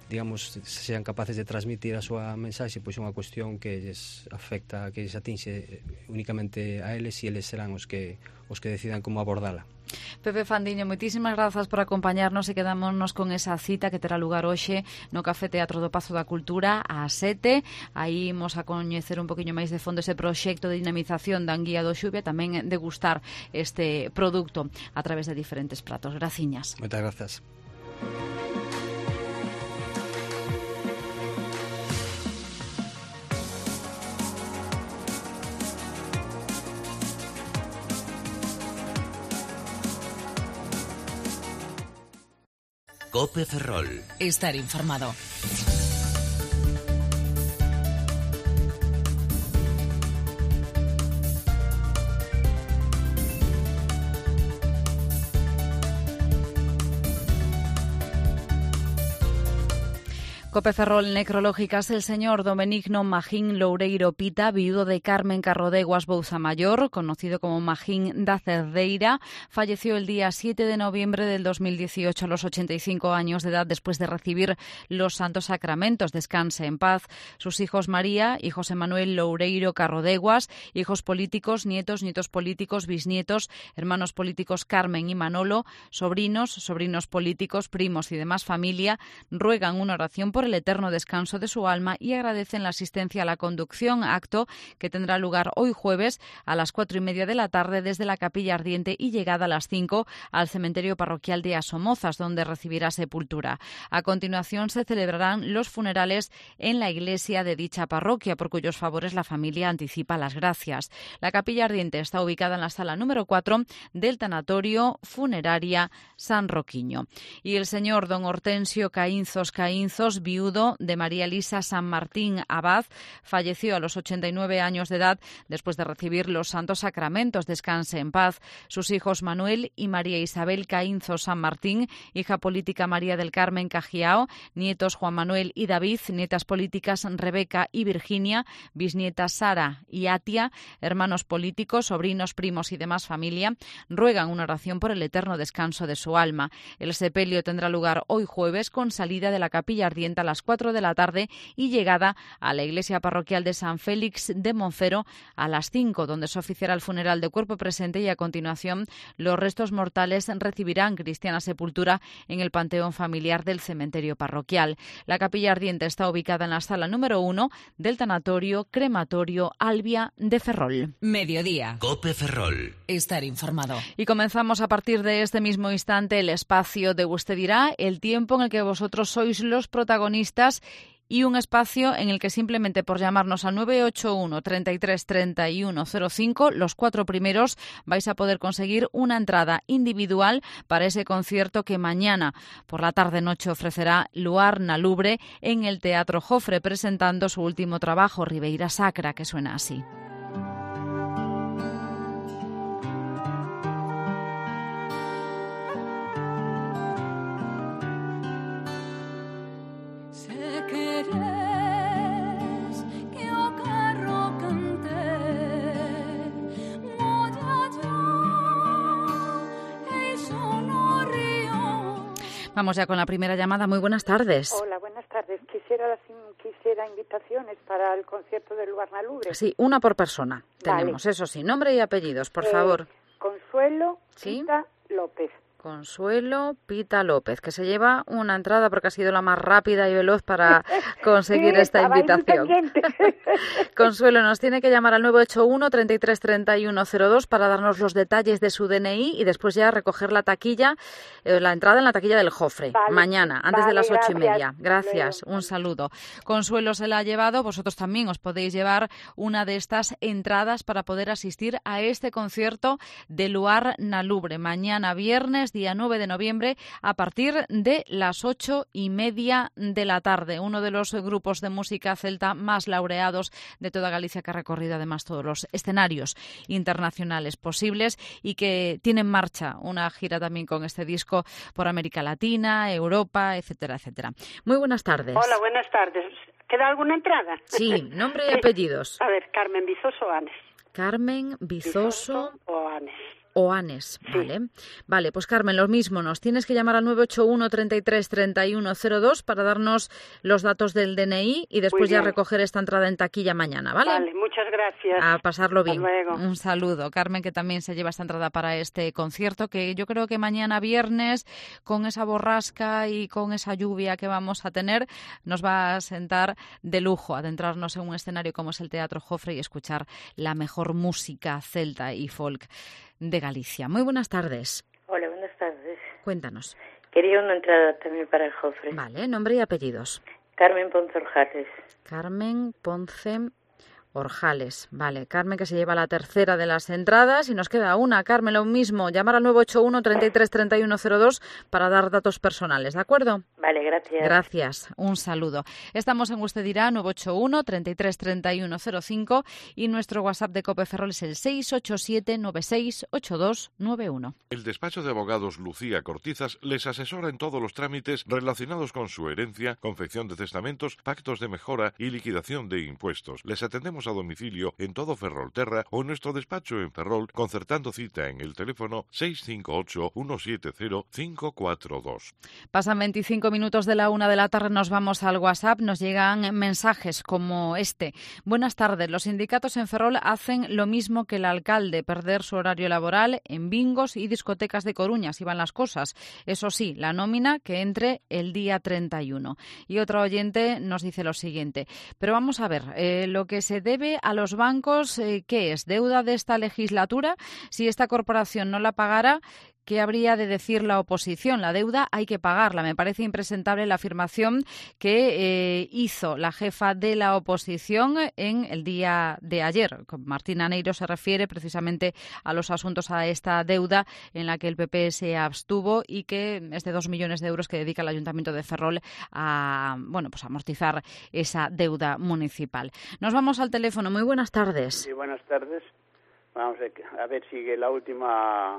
digamos, sean capaces de transmitir a súa mensaxe, pois é unha cuestión que lles afecta, que lles atinxe únicamente a eles, e eles serán os que os que decidan como abordala.
Pepe Fandiño, moitísimas grazas por acompañarnos e quedámonos con esa cita que terá lugar hoxe no Café Teatro do Pazo da Cultura ás sete. Aí imos a coñecer un poquinho máis de fondo ese proxecto de dinamización da Anguía do Xuvia, tamén degustar este produto a través de diferentes pratos. Graciñas.
Moitas grazas.
Cope Ferrol.
Estar informado.
Cope Ferrol Necrológicas, el señor Domenigno Magín Loureiro Pita, viudo de Carmen Carrodeguas Bouza Mayor, conocido como Magín da Cerdeira, falleció el día siete de noviembre del dos mil dieciocho a los ochenta y cinco años de edad después de recibir los santos sacramentos. Descanse en paz. Sus hijos María y José Manuel Loureiro Carrodeguas, hijos políticos, nietos, nietos políticos, bisnietos, hermanos políticos Carmen y Manolo, sobrinos, sobrinos políticos, primos y demás familia, ruegan una oración por el eterno descanso de su alma y agradecen la asistencia a la conducción, acto que tendrá lugar hoy jueves a las cuatro y media de la tarde desde la Capilla Ardiente y llegada a las cinco al cementerio parroquial de Asomozas, donde recibirá sepultura. A continuación se celebrarán los funerales en la iglesia de dicha parroquia, por cuyos favores la familia anticipa las gracias. La Capilla Ardiente está ubicada en la sala número cuatro del tanatorio Funeraria San Roquiño. Y el señor don Hortensio Caínzos Caínzos, viudo de María Elisa San Martín Abad, falleció a los ochenta y nueve años de edad después de recibir los santos sacramentos. Descanse en paz. Sus hijos Manuel y María Isabel Caínzos San Martín, hija política María del Carmen Cajiao, nietos Juan Manuel y David, nietas políticas Rebeca y Virginia, bisnietas Sara y Atia, hermanos políticos, sobrinos, primos y demás familia, ruegan una oración por el eterno descanso de su alma. El sepelio tendrá lugar hoy jueves con salida de la Capilla Ardiente a las cuatro de la tarde y llegada a la iglesia parroquial de San Félix de Monfero a las cinco, donde se oficiará el funeral de cuerpo presente y a continuación los restos mortales recibirán cristiana sepultura en el panteón familiar del cementerio parroquial. La Capilla Ardiente está ubicada en la sala número uno del tanatorio crematorio Albia de Ferrol.
Mediodía.
Cope Ferrol.
Estar informado.
Y comenzamos a partir de este mismo instante el espacio de Usted dirá, el tiempo en el que vosotros sois los protagonistas y un espacio en el que simplemente por llamarnos al nueve ocho uno, treinta y tres, treinta y uno cero cinco, los cuatro primeros vais a poder conseguir una entrada individual para ese concierto que mañana por la tarde-noche ofrecerá Luar na Lubre en el Teatro Jofre, presentando su último trabajo, Ribeira Sacra, que suena así. Vamos ya con la primera llamada. Muy buenas tardes.
Hola, buenas tardes. Quisiera, quisiera invitaciones para el concierto del Luar na Lubre.
Sí, una por persona. Tenemos, vale. Eso sí, nombre y apellidos, por eh, favor.
Consuelo
¿Sí?
Pita López.
Consuelo Pita López, que se lleva una entrada porque ha sido la más rápida y veloz para conseguir
sí,
esta invitación. Consuelo nos tiene que llamar al nueve ocho uno, treinta y tres, treinta y uno cero dos para darnos los detalles de su D N I y después ya recoger la taquilla, eh, la entrada en la taquilla del Jofre, vale, mañana, antes vale, de las ocho gracias. y media. Gracias, Leo. Un saludo. Consuelo se la ha llevado, vosotros también os podéis llevar una de estas entradas para poder asistir a este concierto de Luar na Lubre, mañana viernes, día nueve de noviembre, a partir de las ocho y media de la tarde. Uno de los grupos de música celta más laureados de toda Galicia, que ha recorrido además todos los escenarios internacionales posibles y que tiene en marcha una gira también con este disco por América Latina, Europa, etcétera, etcétera. Muy buenas tardes.
Hola, buenas tardes. ¿Queda alguna entrada?
Sí, nombre y apellidos.
A ver, Carmen Vizoso Anes.
Carmen Vizoso,
Vizoso o Anes.
Oanes, vale. Sí. Vale, pues Carmen, lo mismo, nos tienes que llamar al nueve ocho uno, treinta y tres, treinta y uno cero dos para darnos los datos del D N I y después ya recoger esta entrada en taquilla mañana, ¿vale?
Vale, muchas gracias.
A pasarlo bien.
Hasta luego.
Un saludo. Carmen, que también se lleva esta entrada para este concierto, que yo creo que mañana viernes, con esa borrasca y con esa lluvia que vamos a tener, nos va a sentar de lujo adentrarnos en un escenario como es el Teatro Jofre y escuchar la mejor música celta y folk de Galicia. Muy buenas tardes.
Hola, buenas tardes.
Cuéntanos.
Quería una entrada también para el Jofre.
Vale, nombre y apellidos.
Carmen Ponce Orjales.
Carmen Ponce Orjales. Vale, Carmen, que se lleva la tercera de las entradas y nos queda una. Carmen, lo mismo, llamar al nueve ocho uno, treinta y tres, treinta y uno cero dos para dar datos personales, ¿de acuerdo?
Vale, gracias.
Gracias, un saludo. Estamos en Usted Dirá, nueve ocho uno, treinta y tres, treinta y uno cero cinco y nuestro WhatsApp de Cope Ferrol es el seis ocho siete, nueve seis ocho dos nueve uno.
El despacho de abogados Lucía Cortizas les asesora en todos los trámites relacionados con su herencia, confección de testamentos, pactos de mejora y liquidación de impuestos. Les atendemos a domicilio en todo Ferrolterra o en nuestro despacho en Ferrol, concertando cita en el teléfono seis cinco ocho, uno siete cero, cinco cuatro dos.
Pasan veinticinco minutos de la una de la tarde, nos vamos al WhatsApp, nos llegan mensajes como este. Buenas tardes, los sindicatos en Ferrol hacen lo mismo que el alcalde, perder su horario laboral en bingos y discotecas de Coruña, así van las cosas. Eso sí, la nómina que entre el día treinta y uno. Y otro oyente nos dice lo siguiente, pero vamos a ver, eh, lo que se debe a los bancos, eh, ¿qué es? ¿Deuda de esta legislatura? Si esta corporación no la pagara, ¿qué habría de decir la oposición? La deuda hay que pagarla. Me parece impresentable la afirmación que eh, hizo la jefa de la oposición en el día de ayer. Martina Neiro se refiere precisamente a los asuntos, a esta deuda en la que el P P se abstuvo y que es de dos millones de euros que dedica el Ayuntamiento de Ferrol a, bueno, pues a amortizar esa deuda municipal. Nos vamos al teléfono. Muy buenas tardes.
Sí, buenas tardes. Vamos a ver, sigue la última...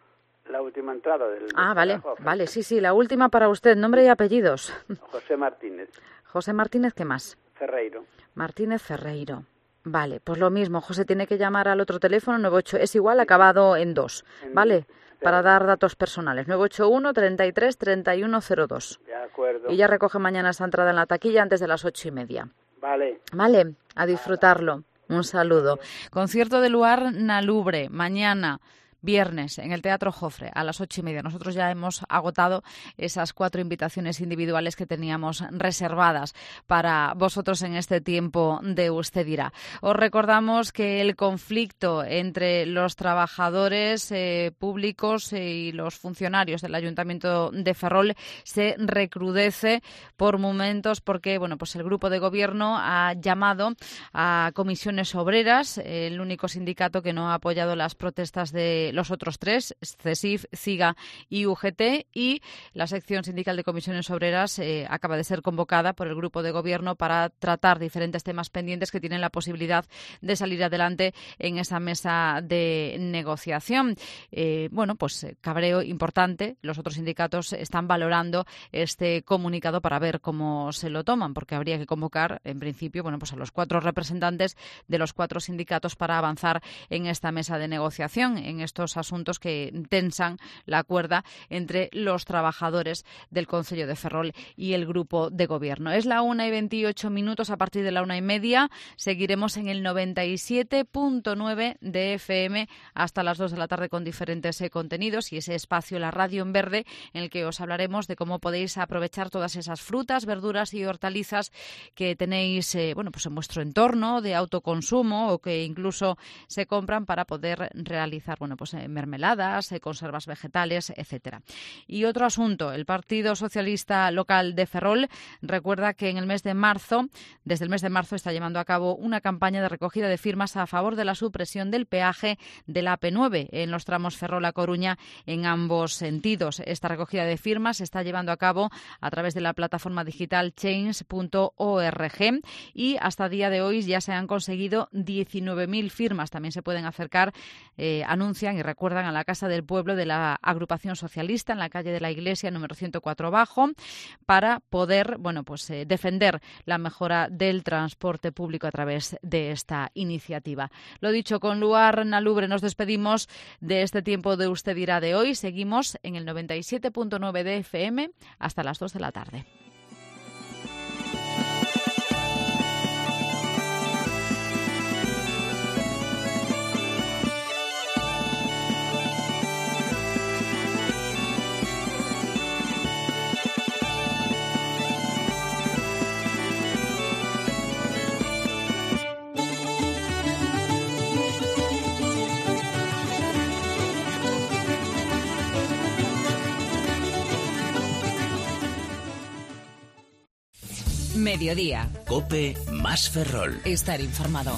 La última entrada del...
Ah, vale, vale, sí, sí, la última para usted, nombre y apellidos.
José Martínez.
José Martínez, ¿qué más?
Ferreiro.
Martínez Ferreiro. Vale, pues lo mismo, José tiene que llamar al otro teléfono, nueve ocho, es igual, acabado en dos, ¿vale? Para dar datos personales, nueve ocho uno, treinta y tres, treinta y uno cero dos.
De acuerdo.
Y ya recoge mañana esa entrada en la taquilla antes de las ocho y media.
Vale.
Vale, a disfrutarlo. Un saludo. Concierto de Luar Nalubre, mañana. Viernes en el Teatro Jofre a las ocho y media. Nosotros ya hemos agotado esas cuatro invitaciones individuales que teníamos reservadas para vosotros en este tiempo de Usted Dirá. Os recordamos que el conflicto entre los trabajadores eh, públicos y los funcionarios del Ayuntamiento de Ferrol se recrudece por momentos porque bueno, pues el grupo de gobierno ha llamado a comisiones obreras, el único sindicato que no ha apoyado las protestas de los otros tres, CESIF, CIGA y U G T, y la sección sindical de comisiones obreras eh, acaba de ser convocada por el grupo de gobierno para tratar diferentes temas pendientes que tienen la posibilidad de salir adelante en esa mesa de negociación. Eh, bueno, pues cabreo importante. Los otros sindicatos están valorando este comunicado para ver cómo se lo toman, porque habría que convocar, en principio, bueno, pues a los cuatro representantes de los cuatro sindicatos para avanzar en esta mesa de negociación, en estos asuntos que tensan la cuerda entre los trabajadores del Concello de Ferrol y el grupo de gobierno. Es la una y veintiocho minutos. A partir de la una y media seguiremos en el noventa y siete punto nueve de F M hasta las dos de la tarde con diferentes eh, contenidos y ese espacio, la radio en verde, en el que os hablaremos de cómo podéis aprovechar todas esas frutas, verduras y hortalizas que tenéis eh, bueno, pues en vuestro entorno de autoconsumo o que incluso se compran para poder realizar bueno, pues mermeladas, conservas vegetales, etcétera. Y otro asunto, el Partido Socialista Local de Ferrol recuerda que en el mes de marzo, desde el mes de marzo está llevando a cabo una campaña de recogida de firmas a favor de la supresión del peaje de la A P nueve en los tramos Ferrol a Coruña en ambos sentidos. Esta recogida de firmas se está llevando a cabo a través de la plataforma digital change punto org y hasta el día de hoy ya se han conseguido diecinueve mil firmas. También se pueden acercar, eh, anuncian y recuerdan a la Casa del Pueblo de la Agrupación Socialista en la calle de la Iglesia número ciento cuatro Bajo para poder, bueno, pues eh, defender la mejora del transporte público a través de esta iniciativa. Lo dicho, con Luar Nalubre nos despedimos de este tiempo de Usted dirá de hoy. Seguimos en el noventa y siete punto nueve de F M hasta las dos de la tarde.
Mediodía.
COPE más Ferrol.
Estar informado.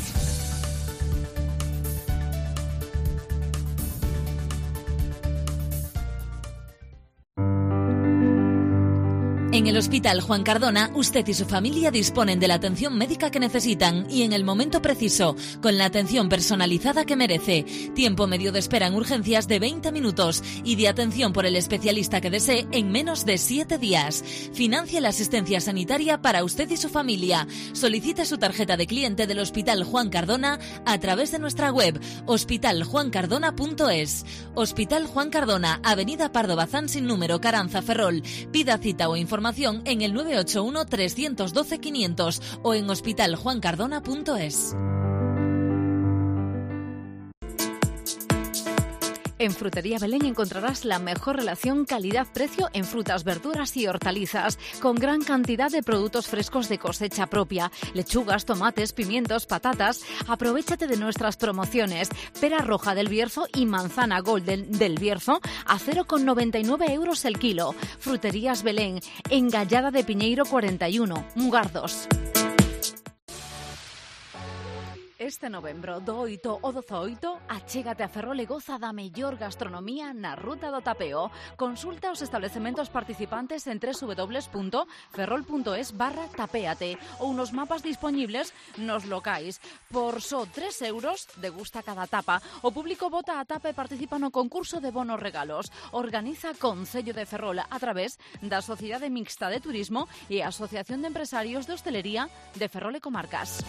En el Hospital Juan Cardona, usted y su familia disponen de la atención médica que necesitan y en el momento preciso, con la atención personalizada que merece. Tiempo medio de espera en urgencias de veinte minutos y de atención por el especialista que desee en menos de siete días. Financia la asistencia sanitaria para usted y su familia. Solicite su tarjeta de cliente del Hospital Juan Cardona a través de nuestra web hospital juan cardona punto es. Hospital Juan Cardona, Avenida Pardo Bazán sin número, Caranza, Ferrol. Pida cita o información en el nueve ocho uno, tres uno dos, quinientos o en hospital juan cardona punto es.
En Frutería Belén encontrarás la mejor relación calidad-precio en frutas, verduras y hortalizas, con gran cantidad de productos frescos de cosecha propia, lechugas, tomates, pimientos, patatas. Aprovéchate de nuestras promociones: pera roja del Bierzo y manzana golden del Bierzo a cero coma noventa y nueve euros el kilo. Fruterías Belén, en Gallada de Piñeiro cuarenta y uno, Mugardos. Este novembro, do oito o dozoito, achégate a Ferrol e goza da mellor gastronomía na Ruta do Tapeo. Consulta os establecementos participantes en doble u doble u doble u punto ferrol punto es barra tapéate ou nos mapas disponibles nos locais. Por só tres euros, degusta cada tapa. O público vota a tapa e participa no concurso de bonos regalos. Organiza Concello de Ferrol a través da Sociedade Mixta de Turismo e a Asociación de Empresarios de Hostelería de Ferrol e Comarcas.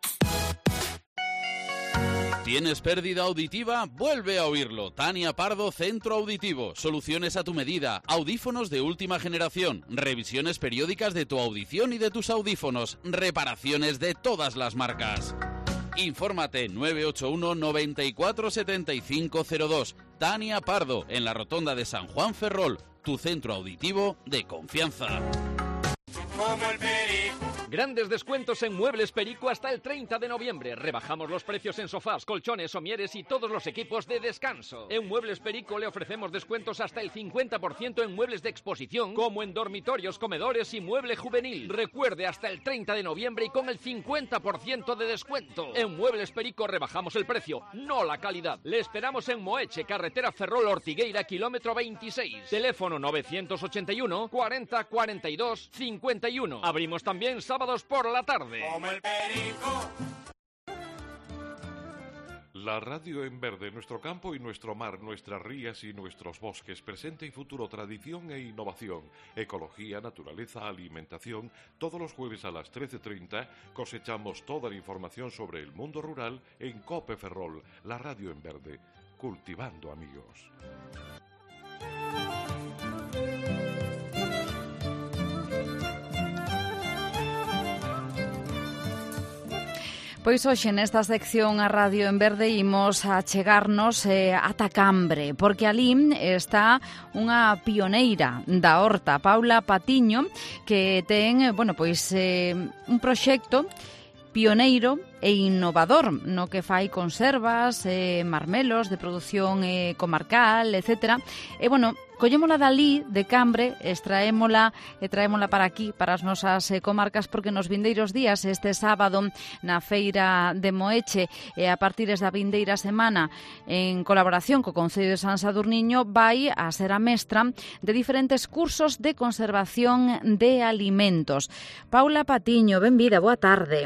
¿Tienes pérdida auditiva? Vuelve a oírlo. Tania Pardo, Centro Auditivo. Soluciones a tu medida. Audífonos de última generación. Revisiones periódicas de tu audición y de tus audífonos. Reparaciones de todas las marcas. Infórmate nueve ocho uno, noventa y cuatro, setenta y cinco cero dos. Tania Pardo, en la Rotonda de San Juan Ferrol. Tu centro auditivo de confianza.
Como el perico. Grandes descuentos en Muebles Perico hasta el treinta de noviembre. Rebajamos los precios en sofás, colchones, somieres y todos los equipos de descanso. En Muebles Perico le ofrecemos descuentos hasta el cincuenta por ciento en muebles de exposición, como en dormitorios, comedores y mueble juvenil. Recuerde, hasta el treinta de noviembre y con el cincuenta por ciento de descuento. En Muebles Perico rebajamos el precio, no la calidad. Le esperamos en Moeche, carretera Ferrol Ortigueira, kilómetro veintiséis. Teléfono novecientos ochenta y uno, cuarenta, cuarenta y dos, cincuenta y uno. Abrimos también sábados por la tarde. Como el perico.
La radio en verde, nuestro campo y nuestro mar, nuestras rías y nuestros bosques, presente y futuro, tradición e innovación, ecología, naturaleza, alimentación. Todos los jueves a las trece treinta cosechamos toda la información sobre el mundo rural en COPE Ferrol, la radio en verde, cultivando amigos.
Pois hoxe nesta sección a Radio en Verde imos a chegarnos eh, ata Cambre, porque alí está unha pioneira da horta, Paula Patiño, que ten, bueno, pois eh, un proxecto pioneiro e innovador no que fai conservas, eh, marmelos de produción eh, comarcal, etcétera. E, bueno, collémola dali, de Cambre, extraémola e traémola para aquí, para as nosas eh, comarcas, porque nos vindeiros días, este sábado, na feira de Moeche, e a partir da vindeira semana, en colaboración co Concello de San Sadurniño, vai a ser a mestra de diferentes cursos de conservación de alimentos. Paula Patiño, benvida, boa tarde.
Hola,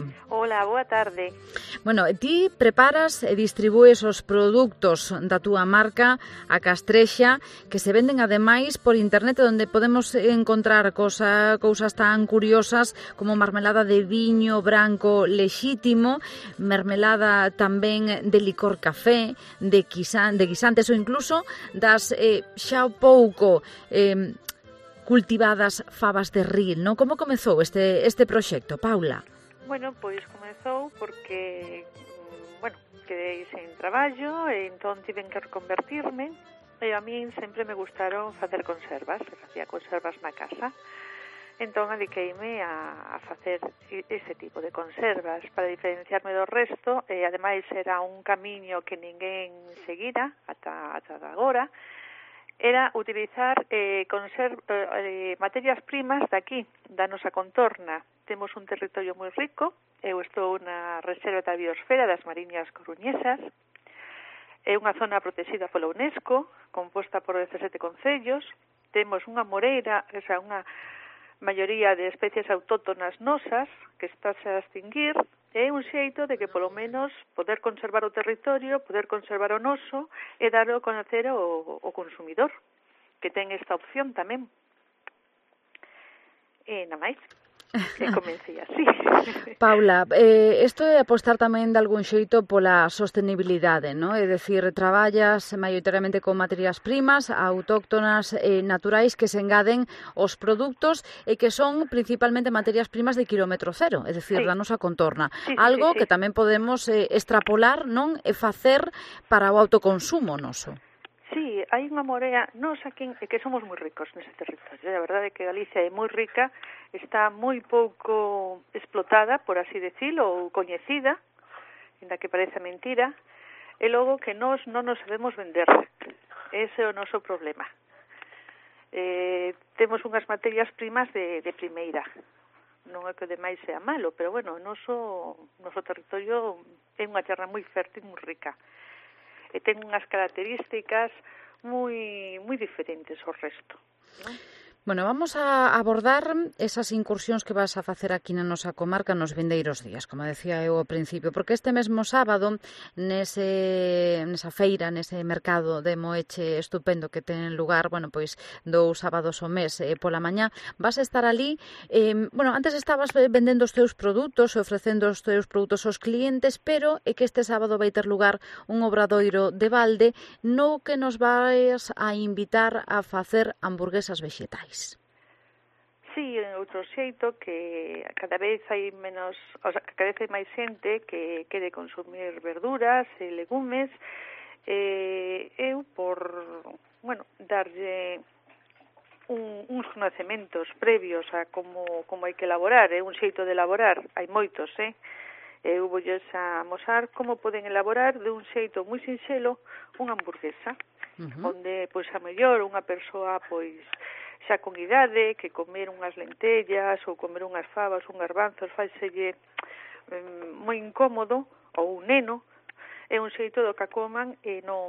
Ola, boa tarde.
Bueno, ti preparas e distribúes os produtos da túa marca, a Castrexa, que se venden ademais por internet, onde podemos encontrar cosa, cousas tan curiosas como marmelada de viño branco lexítimo, mermelada tamén de licor café, de, quisan, de guisantes ou incluso das eh, xa pouco eh, cultivadas fabas de ril, non? Como comezou este, este proxecto, Paula?
Bueno, pois comezou porque, bueno, quedei sen traballo e entón tiven que reconvertirme e a min sempre me gustaron facer conservas, facía conservas na casa. Entón adiqueime a, a facer ese tipo de conservas para diferenciarme do resto e ademais era un camiño que ninguén seguira ata, ata agora, era utilizar eh, conserv, eh, materias primas daqui, da nosa contorna. Temos un territorio moi rico, eu estou na reserva da biosfera das Mariñas Coruñesas, é unha zona protegida pola UNESCO, composta por dezasete concellos, temos unha moreira, o sea, unha maioría de especies autóctonas nosas, que estáse a extinguir, é un xeito de que polo menos poder conservar o territorio, poder conservar o noso e darlo a conocer ao, ao consumidor, que ten esta opción tamén. E na máis. E comecei así.
Paula, eh, isto é apostar tamén de algún xeito pola sostenibilidade, non? É dicir, traballas maioritariamente con materias primas autóctonas e eh, naturais que se engaden aos produtos e que son principalmente materias primas de quilómetro cero, é dicir, sí. da nosa contorna. Sí, sí, algo sí, sí. que tamén podemos eh, extrapolar, non? E facer para o autoconsumo noso.
Sí, hai unha morea, nos aquí que somos moi ricos nese territorio. A verdade é que Galicia é moi rica, está moi pouco explotada, por así decirlo, ou coñecida, ainda que parece mentira, e logo que nós non nos sabemos vender. Ese é o noso problema. Eh, temos unhas materias primas de, de primeira. Non é que demais sea malo, pero bueno, o noso, noso territorio é unha terra moi fértil, moi rica. E ten unhas características moi moi diferentes ao resto, non?
Bueno, vamos a abordar esas incursións que vas a facer aquí na nosa comarca nos vindeiros días, como decía eu ao principio, porque este mesmo sábado, nese, nesa feira, nese mercado de Moeche estupendo que ten lugar, bueno, pois dous sábados ao mes eh, pola mañá, vas a estar ali, eh, bueno, antes estabas vendendo os teus produtos e ofrecendo os teus produtos aos clientes, pero é que este sábado vai ter lugar un obradoiro de balde no que nos vais a invitar a facer hamburguesas vegetais.
Sí, outro xeito que cada vez hai menos, o sea, cada vez hai máis xente que quere consumir verduras e legumes. Eh, eu por, bueno, darlle un, uns conocementos previos a como, como hai que elaborar, é un xeito de elaborar, hai moitos, eh? Eu voulles a mostrar como poden elaborar de un xeito moi sinxelo unha hamburguesa, uh-huh. onde, pois, a mellor unha persoa, pois, xa con idade, que comer unhas lentellas ou comer unhas fabas, uns garbanzos, faiselle um, moi incómodo, ou un neno, é un xeito do que coman e non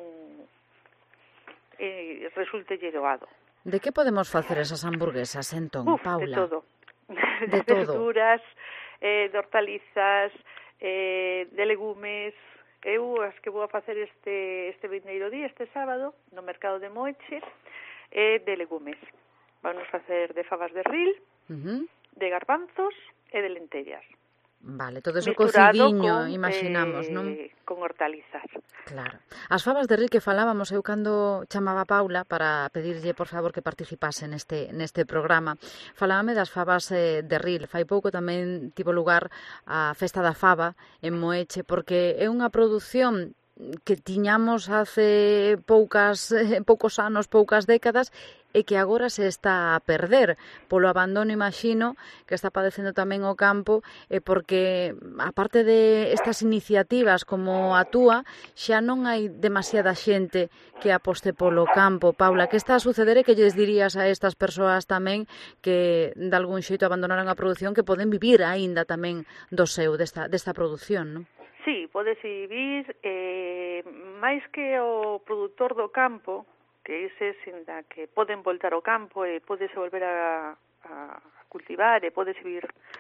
e resultelle doado.
De que podemos facer esas hamburguesas, entón,
Uf,
Paula?
De todo.
De, de todo.
verduras, eh, de hortalizas, eh, de legumes. Eu as que vou a facer este, este vindeiro día, este sábado, no mercado de Moeche, é de legumes. Vamos facer de fabas de ril, uh-huh. de garbanzos e de lentellas.
Vale, todo eso cocidiño,
con,
imaginamos,
eh,
non?
Con hortalizas.
Claro. As fabas de ril que falábamos, eu cando chamaba a Paula para pedirlle, por favor, que participase neste, neste programa, falábame das fabas eh, de ril. Fai pouco tamén tivo lugar a Festa da Faba en Moeche, porque é unha produción que tiñamos hace poucas, eh, poucos anos, poucas décadas, e que agora se está a perder polo abandono, imagino, que está padecendo tamén o campo, e porque, aparte de estas iniciativas como a túa, xa non hai demasiada xente que aposte polo campo. Paula, que está a suceder e que lles dirías a estas persoas tamén que, de algún xeito, abandonaron a produción, que poden vivir aínda tamén do seu, desta, desta produción, non?
Sí, podes vivir, eh, máis que o produtor do campo, que ese sinda que poden voltar ao campo e podes volver a, a cultivar e podes vivir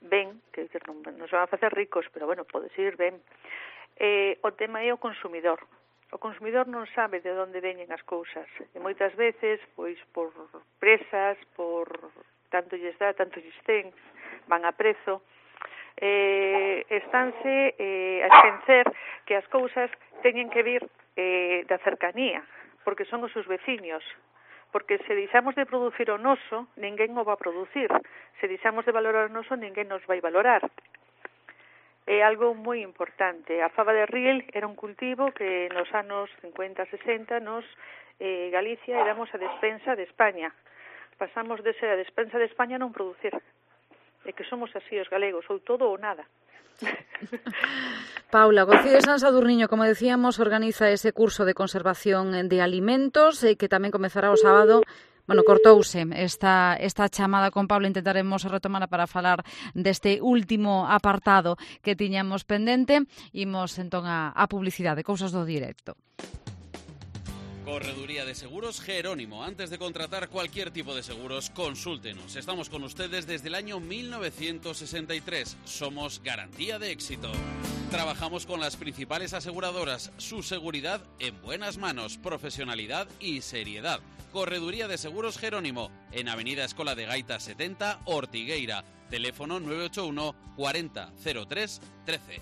ben, que dizer, non, non se van a facer ricos, pero bueno, pode ir ben. Eh, o tema é o consumidor. O consumidor non sabe de onde veñen as cousas. E moitas veces, pois, por presas, por tanto lles dá, tanto lles ten, van a prezo, eh, estánse eh, a esquecer que as cousas teñen que vir eh, da cercanía, porque son os seus veciños. Porque se deixamos de producir o noso, ninguén o va a producir. Se deixamos de valorar o noso, ninguén nos vai valorar. É algo moi importante. A fava de riel era un cultivo que nos anos cincuenta, sesenta nos eh, Galicia éramos a despensa de España. Pasamos de ser a despensa de España a non producir. É que somos así os galegos, ou todo ou nada.
Paula, o Concello de San Sadurniño, como decíamos, organiza ese curso de conservación de alimentos eh, que tamén comezará o sábado. Bueno, cortouse esta, esta chamada con Paula, intentaremos retomar para falar deste último apartado que tiñamos pendente. Imos entón a, a publicidade, cousas do directo.
Correduría de Seguros Jerónimo. Antes de contratar cualquier tipo de seguros, consúltenos. Estamos con ustedes desde el año mil novecientos sesenta y tres. Somos garantía de éxito. Trabajamos con las principales aseguradoras. Su seguridad en buenas manos, profesionalidad y seriedad. Correduría de Seguros Jerónimo, en Avenida Escola de Gaitas setenta, Ortigueira. Teléfono nueve ocho uno, cuarenta, cero tres, trece.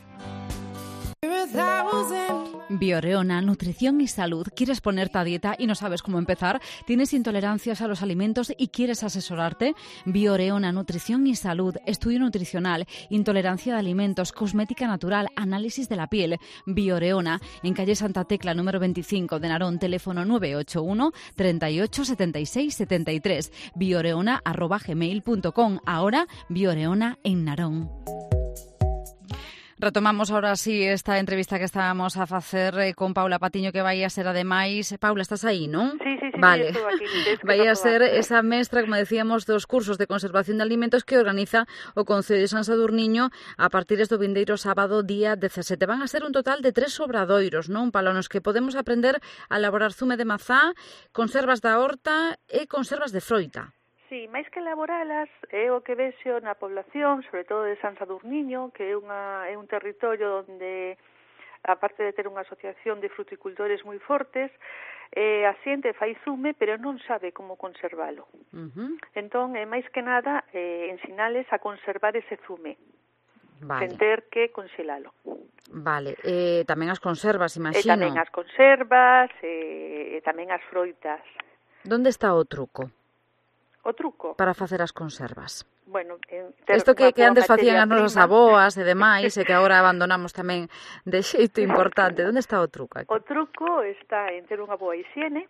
Bioreona, nutrición y salud. ¿Quieres ponerte a dieta y no sabes cómo empezar? ¿Tienes intolerancias a los alimentos y quieres asesorarte? Bioreona, nutrición y salud, estudio nutricional, intolerancia de alimentos, cosmética natural, análisis de la piel. Bioreona, en calle Santa Tecla, número veinticinco de Narón, teléfono nueve ocho uno, treinta y ocho, setenta y seis, setenta y tres, bioreona arroba gmail punto com. Ahora, Bioreona en Narón. Retomamos ahora sí esta entrevista que estábamos a facer eh, con Paula Patiño, que vai a ser ademais... Paula, estás aí, non?
Sí, sí, sí,
vale.
Estou aquí.
Vai a ser esa mestra, como decíamos, dos cursos de conservación de alimentos que organiza o Concello de San Sadurniño a partir do vindeiro sábado, día dezasete. Van a ser un total de tres obradoiros, non, Paula, nos que podemos aprender a elaborar zume de mazá, conservas da horta e conservas de froita.
Sí, máis que elaboralas, é o que vexo na población, sobre todo de San Sadurniño, que é, unha, é un territorio onde, aparte de ter unha asociación de fruticultores moi fortes, eh, a xente fai zume, pero non sabe como conservalo. Uh-huh. Entón, é máis que nada eh, ensinales a conservar ese zume, vale, sen ter que conxelalo.
Vale, eh, tamén as conservas, imagino.
E tamén as conservas, e, e tamén as froitas.
Donde está o truco?
O truco?
Para facer as conservas.
Bueno,
isto que, que antes facían as nosas aboas e demais, e que agora abandonamos tamén de xeito importante. Onde está o truco aquí?
O truco está en ter unha boa higiene,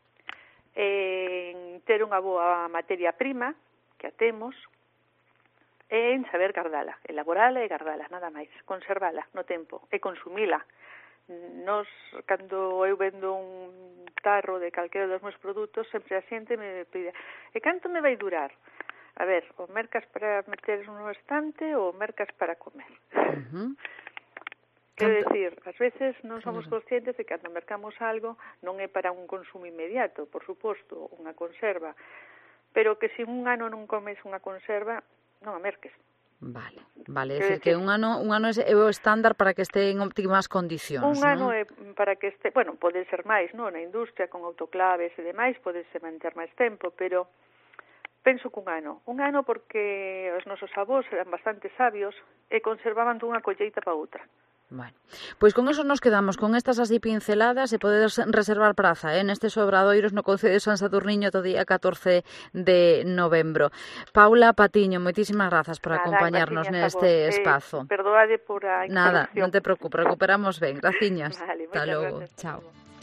en ter unha boa materia prima, que a temos, e en saber gardala, elaborala e gardala, nada máis, conservala no tempo e consumila. Nos, cando eu vendo un tarro de calquera dos meus produtos, sempre a xente me pide, e canto me vai durar? A ver, o mercas para meter no estante ou mercas para comer. Uh-huh. Quero dicir, ás veces non somos conscientes de que cando mercamos algo non é para un consumo inmediato, por suposto, unha conserva, pero que se un ano non comes unha conserva, non a merques.
Vale, vale, é dicir que un ano, un ano é o estándar para que este en óptimas condicións,
un ano
non?
É para que este, bueno, pode ser máis, non, na industria con autoclaves e demais, pode ser manter máis tempo, pero penso que un ano, un ano porque os nosos avós eran bastante sabios e conservaban dunha colleita para outra.
Bueno, pois con eso nos quedamos, con estas así pinceladas, e podedes reservar praza eh, nestes obradoiros no Concello de San Sadurniño do día catorce de novembro. Paula Patiño, moitísimas grazas por Nada, acompañarnos neste espazo.
Eh, perdoade por a interrupción.
Nada, non te preocupes, recuperamos ben. Graciñas.
Vale,
Hasta logo.
Gracias.
Chao.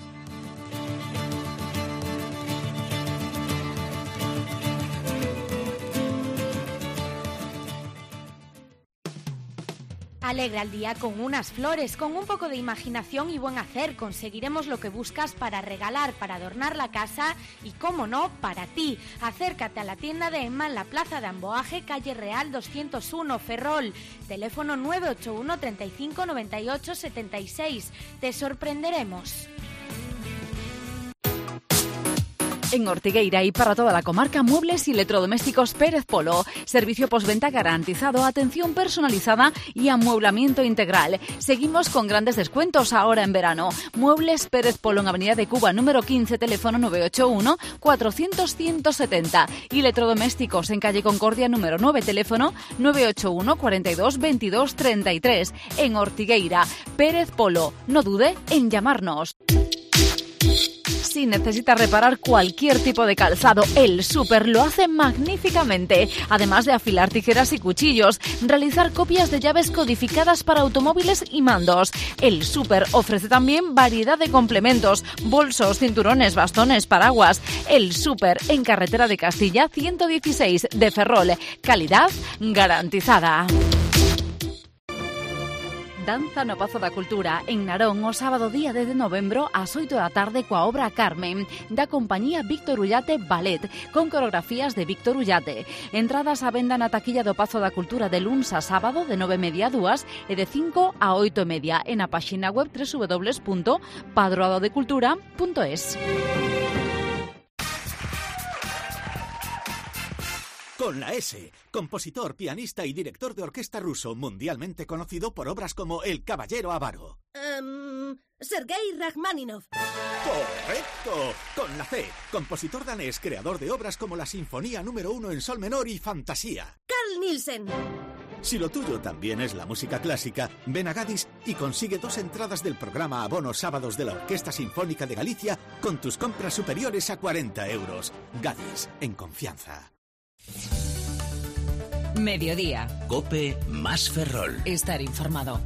Alegra el día con unas flores, con un poco de imaginación y buen hacer. Conseguiremos lo que buscas para regalar, para adornar la casa y, cómo no, para ti. Acércate a la tienda de Emma en la Plaza de Amboaje, calle Real doscientos uno, Ferrol. Teléfono nueve ocho uno, treinta y cinco, noventa y ocho, setenta y seis. Te sorprenderemos.
En Ortigueira y para toda la comarca, muebles y electrodomésticos Pérez Polo. Servicio postventa garantizado, atención personalizada y amueblamiento integral. Seguimos con grandes descuentos ahora en verano. Muebles Pérez Polo en Avenida de Cuba, número quince, teléfono nueve ocho uno, cuatrocientos, ciento setenta. Y electrodomésticos en calle Concordia, número nueve, teléfono nueve ocho uno, cuarenta y dos, veintidós, treinta y tres. En Ortigueira, Pérez Polo. No dude en llamarnos. Si necesita reparar cualquier tipo de calzado, El Súper lo hace magníficamente. Además de afilar tijeras y cuchillos, realizar copias de llaves codificadas para automóviles y mandos. El Súper ofrece también variedad de complementos, bolsos, cinturones, bastones, paraguas. El Súper en Carretera de Castilla ciento dieciséis de Ferrol. Calidad garantizada. Danza no Pazo da Cultura en Narón o sábado día dez de novembro ás oito da tarde coa obra Carmen da compañía Víctor Ullate Ballet con coreografías de Víctor Ullate. Entradas á venda na taquilla do Pazo da Cultura de luns a sábado de nove e media a dúas e de cinco a oito e media e na páxina web doble u doble u doble u punto padroadodecultura punto es.
Con la S, compositor, pianista y director de orquesta ruso, mundialmente conocido por obras como El Caballero Avaro.
Um, Sergei Rachmaninov.
¡Correcto! Con la C, compositor danés, creador de obras como la Sinfonía número uno en sol menor y Fantasía.
Carl Nielsen.
Si lo tuyo también es la música clásica, ven a Gadis y consigue dos entradas del programa Abono Sábados de la Orquesta Sinfónica de Galicia con tus compras superiores a cuarenta euros. Gadis, en confianza.
Mediodía.
COPE más Ferrol.
Estar informado.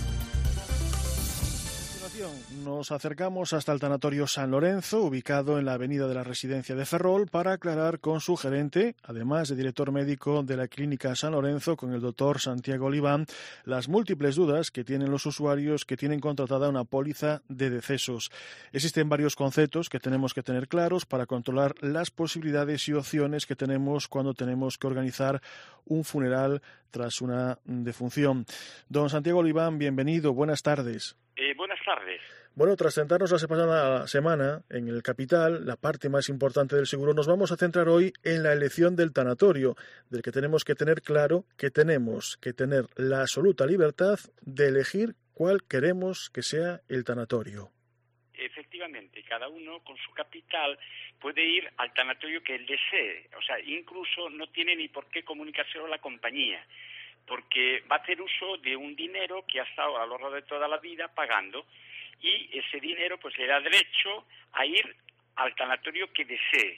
Nos acercamos hasta el tanatorio San Lorenzo, ubicado en la avenida de la Residencia de Ferrol, para aclarar con su gerente, además de director médico de la Clínica San Lorenzo, con el doctor Santiago Oliván, las múltiples dudas que tienen los usuarios que tienen contratada una póliza de decesos. Existen varios conceptos que tenemos que tener claros para controlar las posibilidades y opciones que tenemos cuando tenemos que organizar un funeral tras una defunción. Don Santiago Oliván, bienvenido, buenas tardes.
Eh, buenas tardes.
Bueno, tras sentarnos la pasada semana en el Capital, la parte más importante del seguro, nos vamos a centrar hoy en la elección del tanatorio, del que tenemos que tener claro que tenemos que tener la absoluta libertad de elegir cuál queremos que sea el tanatorio.
Efectivamente, cada uno con su capital puede ir al tanatorio que él desee. O sea, incluso no tiene ni por qué comunicárselo a la compañía, porque va a hacer uso de un dinero que ha estado a lo largo de toda la vida pagando, y ese dinero pues le da derecho a ir al tanatorio que desee.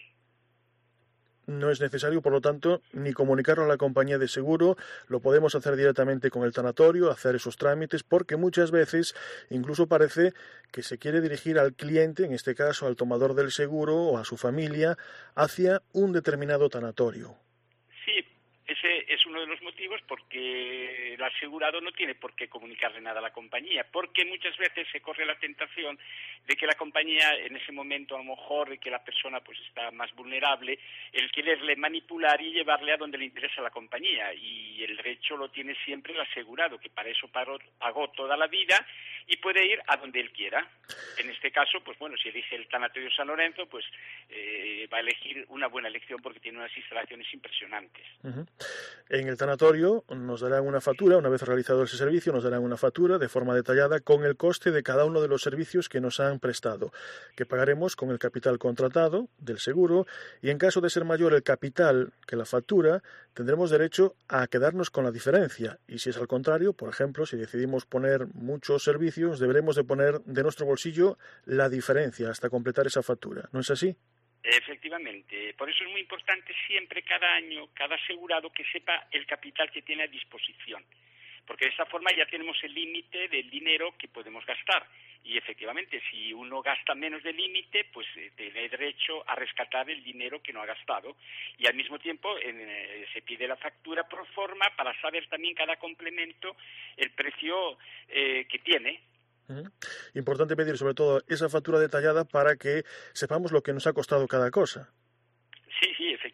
No es necesario, por lo tanto, ni comunicarlo a la compañía de seguro, lo podemos hacer directamente con el tanatorio, hacer esos trámites, porque muchas veces incluso parece que se quiere dirigir al cliente, en este caso al tomador del seguro o a su familia, hacia un determinado tanatorio.
Sí, ese es uno de los motivos porque el asegurado no tiene por qué comunicarle nada a la compañía, porque muchas veces se corre la tentación de que la compañía en ese momento, a lo mejor, de que la persona pues está más vulnerable, el quererle manipular y llevarle a donde le interesa la compañía, y el derecho lo tiene siempre el asegurado, que para eso pagó, pagó toda la vida y puede ir a donde él quiera. En este caso, pues bueno, si elige el tanatorio San Lorenzo, pues eh, va a elegir una buena elección porque tiene unas instalaciones impresionantes.
Uh-huh. En el tanatorio nos darán una factura, una vez realizado ese servicio, nos darán una factura de forma detallada con el coste de cada uno de los servicios que nos han prestado, que pagaremos con el capital contratado del seguro, y en caso de ser mayor el capital que la factura, tendremos derecho a quedarnos con la diferencia, y si es al contrario, por ejemplo, si decidimos poner muchos servicios, deberemos de poner de nuestro bolsillo la diferencia hasta completar esa factura. ¿No es así?
Efectivamente, por eso es muy importante siempre, cada año, cada asegurado que sepa el capital que tiene a disposición, porque de esta forma ya tenemos el límite del dinero que podemos gastar, y efectivamente si uno gasta menos del límite, pues eh, tiene derecho a rescatar el dinero que no ha gastado, y al mismo tiempo eh, se pide la factura pro forma para saber también cada complemento el precio eh, que tiene.
Importante pedir sobre todo esa factura detallada para que sepamos lo que nos ha costado cada cosa.
Sí, sí, efectivamente.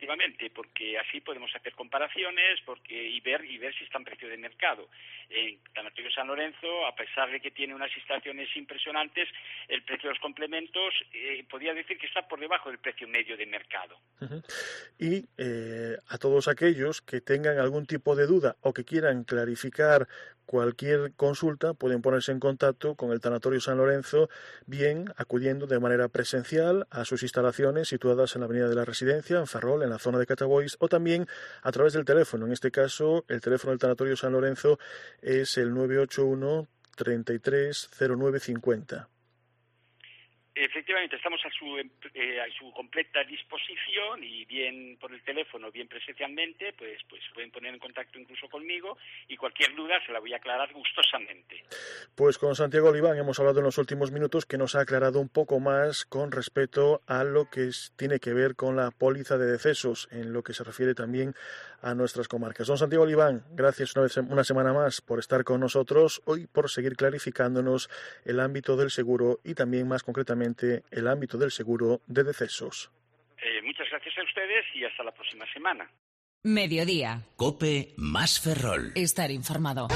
efectivamente, porque así podemos hacer comparaciones porque y ver y ver si está en precio de mercado. En Tanatorio San Lorenzo, a pesar de que tiene unas instalaciones impresionantes, el precio de los complementos eh, podría decir que está por debajo del precio medio de mercado.
Uh-huh. Y eh, a todos aquellos que tengan algún tipo de duda o que quieran clarificar cualquier consulta, pueden ponerse en contacto con el Tanatorio San Lorenzo, bien acudiendo de manera presencial a sus instalaciones situadas en la Avenida de la Residencia, en Ferrol, en la zona de Catabois, o también a través del teléfono. En este caso, el teléfono del Tanatorio San Lorenzo es el nueve ocho uno, treinta y tres, cero nueve cincuenta.
Efectivamente, estamos a su, eh, a su completa disposición y bien por el teléfono, bien presencialmente, pues pues se pueden poner en contacto incluso conmigo y cualquier duda se la voy a aclarar gustosamente.
Pues con Santiago Oliván hemos hablado en los últimos minutos, que nos ha aclarado un poco más con respecto a lo que es, tiene que ver con la póliza de decesos, en lo que se refiere también a nuestras comarcas. Don Santiago Oliván, gracias una vez una semana más por estar con nosotros, hoy por seguir clarificándonos el ámbito del seguro y también más concretamente el ámbito del seguro de decesos.
Eh, muchas gracias a ustedes y hasta la próxima semana.
Mediodía.
COPE más Ferrol.
Estar informado.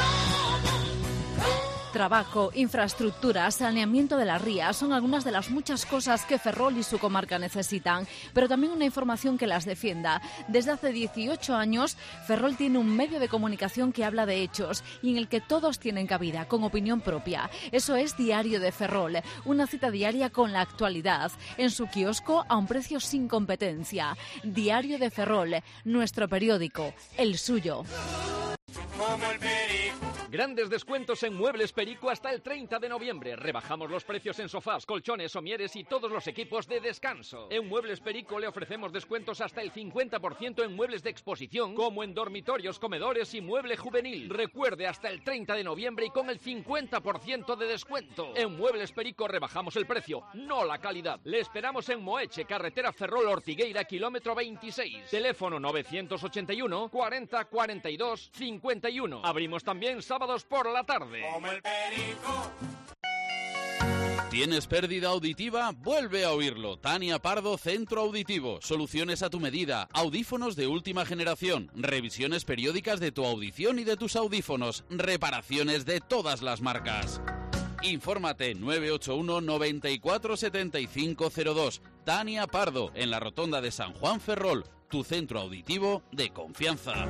Trabajo, infraestructura, saneamiento de las rías son algunas de las muchas cosas que Ferrol y su comarca necesitan, pero también una información que las defienda. Desde hace dieciocho años, Ferrol tiene un medio de comunicación que habla de hechos y en el que todos tienen cabida, con opinión propia. Eso es Diario de Ferrol, una cita diaria con la actualidad, en su kiosco a un precio sin competencia. Diario de Ferrol, nuestro periódico, el suyo.
Como el perico. Grandes descuentos en Muebles Perico hasta el treinta de noviembre. Rebajamos los precios en sofás, colchones, somieres y todos los equipos de descanso. En Muebles Perico le ofrecemos descuentos hasta el cincuenta por ciento en muebles de exposición, como en dormitorios, comedores y mueble juvenil. Recuerde, hasta el treinta de noviembre y con el cincuenta por ciento de descuento. En Muebles Perico rebajamos el precio, no la calidad. Le esperamos en Moeche, carretera Ferrol Ortigueira, kilómetro veintiséis. Teléfono novecientos ochenta y uno, cuarenta, cuarenta y dos, cincuenta y uno. Abrimos también sábados por la tarde.
Como el perico. ¿Tienes pérdida auditiva? Vuelve a oírlo. Tania Pardo, Centro Auditivo. Soluciones a tu medida. Audífonos de última generación. Revisiones periódicas de tu audición y de tus audífonos. Reparaciones de todas las marcas. Infórmate nueve ocho uno, noventa y cuatro, setenta y cinco cero dos. Tania Pardo, en la rotonda de San Juan Ferrol. Tu centro auditivo de confianza.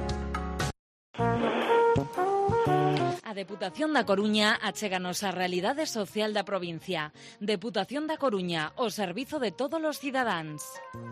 A Deputación da Coruña achéganos a realidade social da provincia. Deputación da Coruña, o servizo de todos os cidadáns.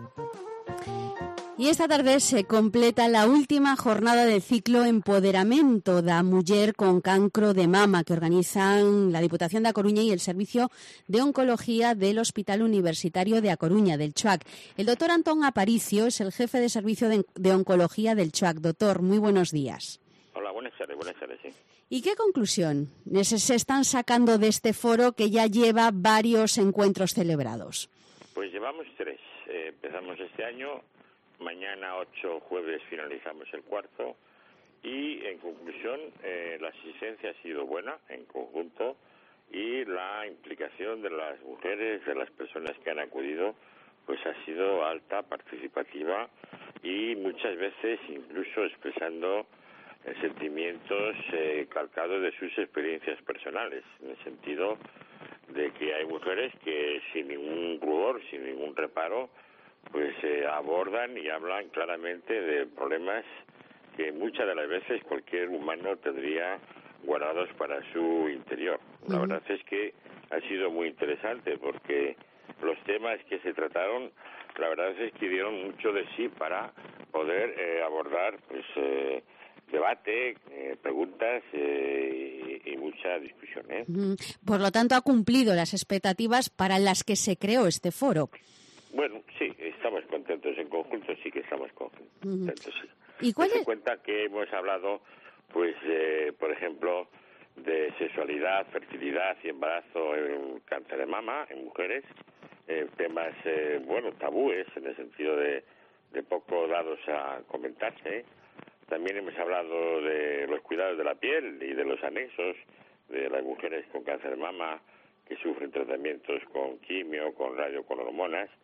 Y esta tarde se completa la última jornada del ciclo Empoderamento da Muller con Cancro de Mama que organizan la Diputación da Coruña y el Servicio de Oncología del Hospital Universitario de A Coruña, del CHUAC. El doctor Antón Aparicio es el jefe de Servicio de, de Oncología del CHUAC. Doctor, muy buenos días.
Hola, buenas tardes, buenas tardes, sí.
¿Y qué conclusión se están sacando de este foro que ya lleva varios encuentros celebrados?
Pues llevamos tres. Eh, empezamos este año, mañana ocho jueves finalizamos el cuarto y en conclusión eh, la asistencia ha sido buena en conjunto y la implicación de las mujeres, de las personas que han acudido, pues ha sido alta, participativa y muchas veces incluso expresando sentimientos eh, calcados de sus experiencias personales, en el sentido de que hay mujeres que sin ningún rubor, sin ningún reparo, pues eh, abordan y hablan claramente de problemas que muchas de las veces cualquier humano tendría guardados para su interior. La uh-huh. verdad es que ha sido muy interesante porque los temas que se trataron, la verdad es que dieron mucho de sí para poder eh, abordar pues eh, debate, eh, preguntas eh, y, y mucha discusión. ¿eh?
Por lo tanto, ha cumplido las expectativas para las que se creó este foro.
Bueno, sí, estamos contentos. En conjunto sí que estamos contentos. Sí.
¿Y cuál
Ten
es?
en cuenta que hemos hablado, pues, eh, por ejemplo, de sexualidad, fertilidad y embarazo en cáncer de mama, en mujeres, eh, temas, eh, bueno, tabúes, en el sentido de, de poco dados a comentarse. También hemos hablado de los cuidados de la piel y de los anexos de las mujeres con cáncer de mama que sufren tratamientos con quimio, con radio, con hormonas.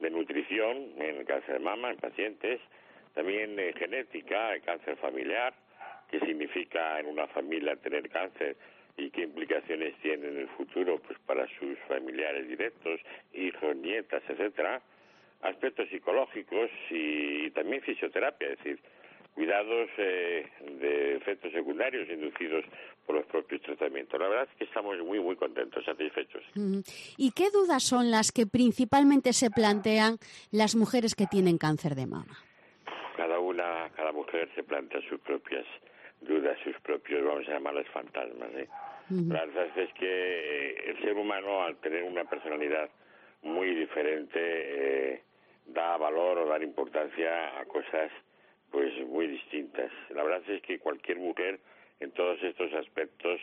de nutrición en el cáncer de mama en pacientes, también eh, genética, el cáncer familiar, qué significa en una familia tener cáncer y qué implicaciones tiene en el futuro pues para sus familiares directos, hijos, nietas, etcétera. Aspectos psicológicos y, y también fisioterapia, es decir, cuidados eh, de efectos secundarios inducidos por los propios tratamientos. La verdad es que estamos muy, muy contentos, satisfechos.
¿Y qué dudas son las que principalmente se plantean las mujeres que tienen cáncer de mama?
Cada una, cada mujer se plantea sus propias dudas, sus propios, vamos a llamarles fantasmas. ¿eh? Uh-huh. La verdad es que el ser humano, al tener una personalidad muy diferente, eh, da valor o da importancia a cosas pues muy distintas. La verdad es que cualquier mujer en todos estos aspectos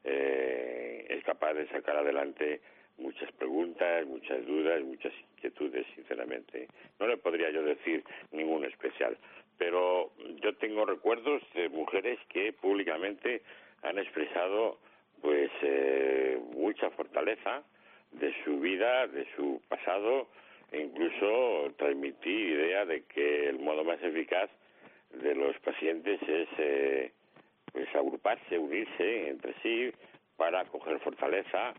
eh, es capaz de sacar adelante muchas preguntas, muchas dudas, muchas inquietudes, sinceramente. No le podría yo decir ninguno especial, pero yo tengo recuerdos de mujeres que públicamente han expresado pues eh, mucha fortaleza de su vida, de su pasado, e incluso transmitir idea de que el modo más eficaz de los pacientes es eh, pues agruparse, unirse entre sí para coger fortaleza.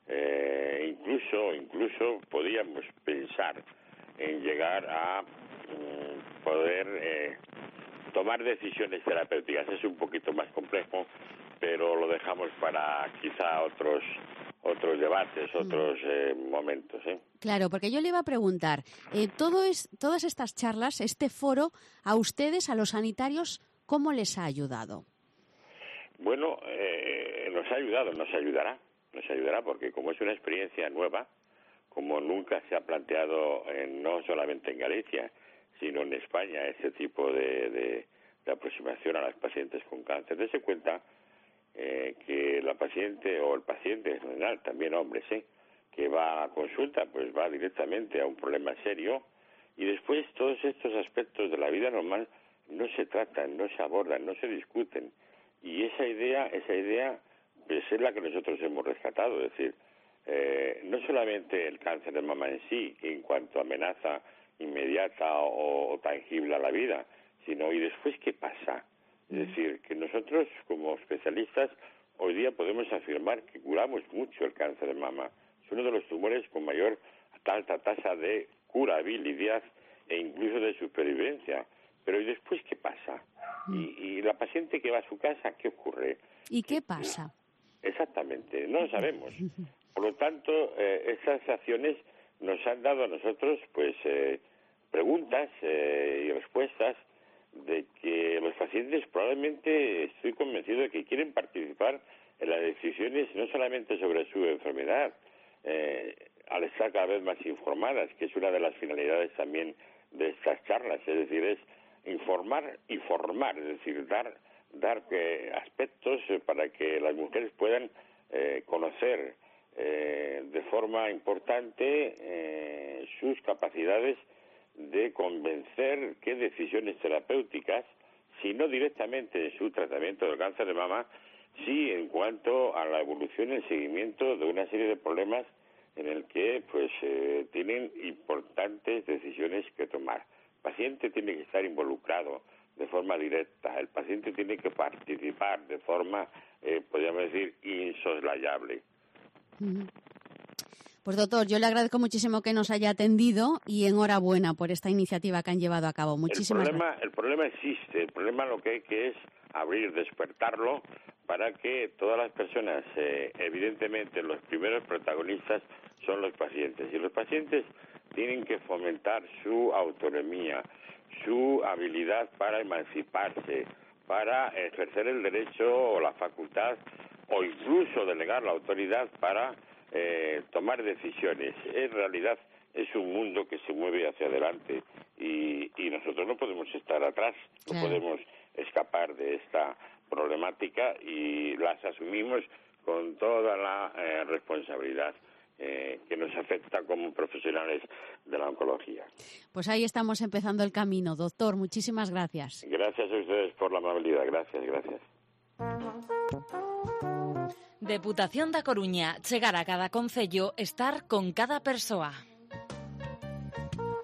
Eh, incluso, incluso podíamos pensar en llegar a mm, poder eh, tomar decisiones terapéuticas. Es un poquito más complejo, pero lo dejamos para quizá otros otros debates, otros eh, momentos. ¿eh?
Claro, porque yo le iba a preguntar, eh, todo es, todas estas charlas, este foro, a ustedes, a los sanitarios, ¿cómo les ha ayudado?
Bueno, eh, nos ha ayudado, nos ayudará, nos ayudará porque como es una experiencia nueva, como nunca se ha planteado en, no solamente en Galicia, sino en España, ese tipo de, de, de aproximación a las pacientes con cáncer. Dese cuenta eh, que la paciente o el paciente en general, también hombres, ¿eh? que va a consulta, pues va directamente a un problema serio y después todos estos aspectos de la vida normal no se tratan, no se abordan, no se discuten. Y esa idea, esa idea pues es la que nosotros hemos rescatado, es decir, eh, no solamente el cáncer de mama en sí, en cuanto a amenaza inmediata o, o tangible a la vida, sino y después qué pasa. Es decir, que nosotros como especialistas hoy día podemos afirmar que curamos mucho el cáncer de mama. Es uno de los tumores con mayor alta tasa de curabilidad e incluso de supervivencia. Pero ¿y después qué pasa? Y, y la paciente que va a su casa, ¿qué ocurre?
¿Y qué pasa?
Exactamente, no lo sabemos. Por lo tanto, eh, esas acciones nos han dado a nosotros pues eh, preguntas eh, y respuestas de que los pacientes probablemente, estoy convencido de que quieren participar en las decisiones no solamente sobre su enfermedad, eh, al estar cada vez más informadas, que es una de las finalidades también de estas charlas, es decir, es informar y formar, es decir, dar dar eh, aspectos eh, para que las mujeres puedan eh, conocer eh, de forma importante eh, sus capacidades de convencer qué decisiones terapéuticas, si no directamente en su tratamiento del cáncer de mama, sí en cuanto a la evolución y el seguimiento de una serie de problemas en el que pues eh, tienen importantes decisiones que tomar. El paciente tiene que estar involucrado de forma directa, el paciente tiene que participar de forma, eh, podríamos decir, insoslayable.
Pues doctor, yo le agradezco muchísimo que nos haya atendido y enhorabuena por esta iniciativa que han llevado a cabo. Muchísimas
el problema,
gracias.
El problema existe, el problema lo que hay que es abrir, despertarlo, para que todas las personas, eh, evidentemente los primeros protagonistas son los pacientes, y los pacientes tienen que fomentar su autonomía, su habilidad para emanciparse, para ejercer el derecho o la facultad o incluso delegar la autoridad para eh, tomar decisiones. En realidad es un mundo que se mueve hacia adelante y, y nosotros no podemos estar atrás, no
Claro.
podemos escapar de esta problemática y las asumimos con toda la eh, responsabilidad eh, que nos afecta como profesionales de la oncología.
Pues ahí estamos empezando el camino. Doctor, muchísimas gracias.
Gracias a ustedes por la amabilidad. Gracias, gracias.
Deputación da Coruña, chegar a cada concello, estar con cada persoa.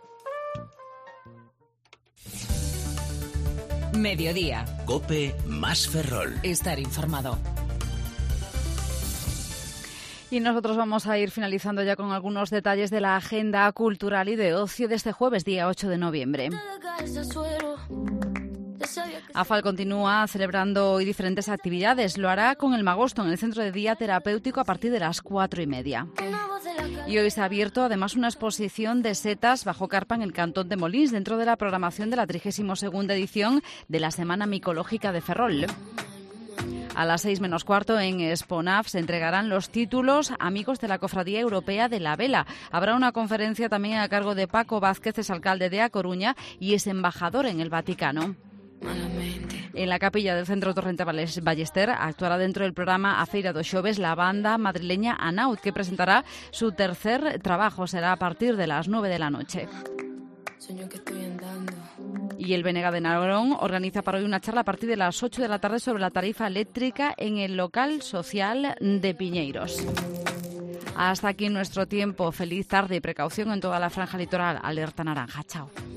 Mediodía.
COPE más Ferrol.
Estar informado.
Y nosotros vamos a ir finalizando ya con algunos detalles de la agenda cultural y de ocio de este jueves, día ocho de noviembre. AFAL continúa celebrando hoy diferentes actividades. Lo hará con el Magosto en el Centro de Día Terapéutico a partir de las cuatro y media. Y hoy se ha abierto además una exposición de setas bajo carpa en el Cantón de Molins, dentro de la programación de la trigésima segunda edición de la Semana Micológica de Ferrol. A las seis menos cuarto en Exponaf se entregarán los títulos Amigos de la Cofradía Europea de la Vela. Habrá una conferencia también a cargo de Paco Vázquez, es alcalde de A Coruña y es embajador en el Vaticano. En la capilla del Centro Torrente Ballester actuará dentro del programa A Feira dos Xoves la banda madrileña Anaut, que presentará su tercer trabajo. Será a partir de las nueve de la noche. Y el Benega de Narón organiza para hoy una charla a partir de las ocho de la tarde sobre la tarifa eléctrica en el local social de Piñeiros. Hasta aquí nuestro tiempo. Feliz tarde y precaución en toda la franja litoral. Alerta naranja. Chao.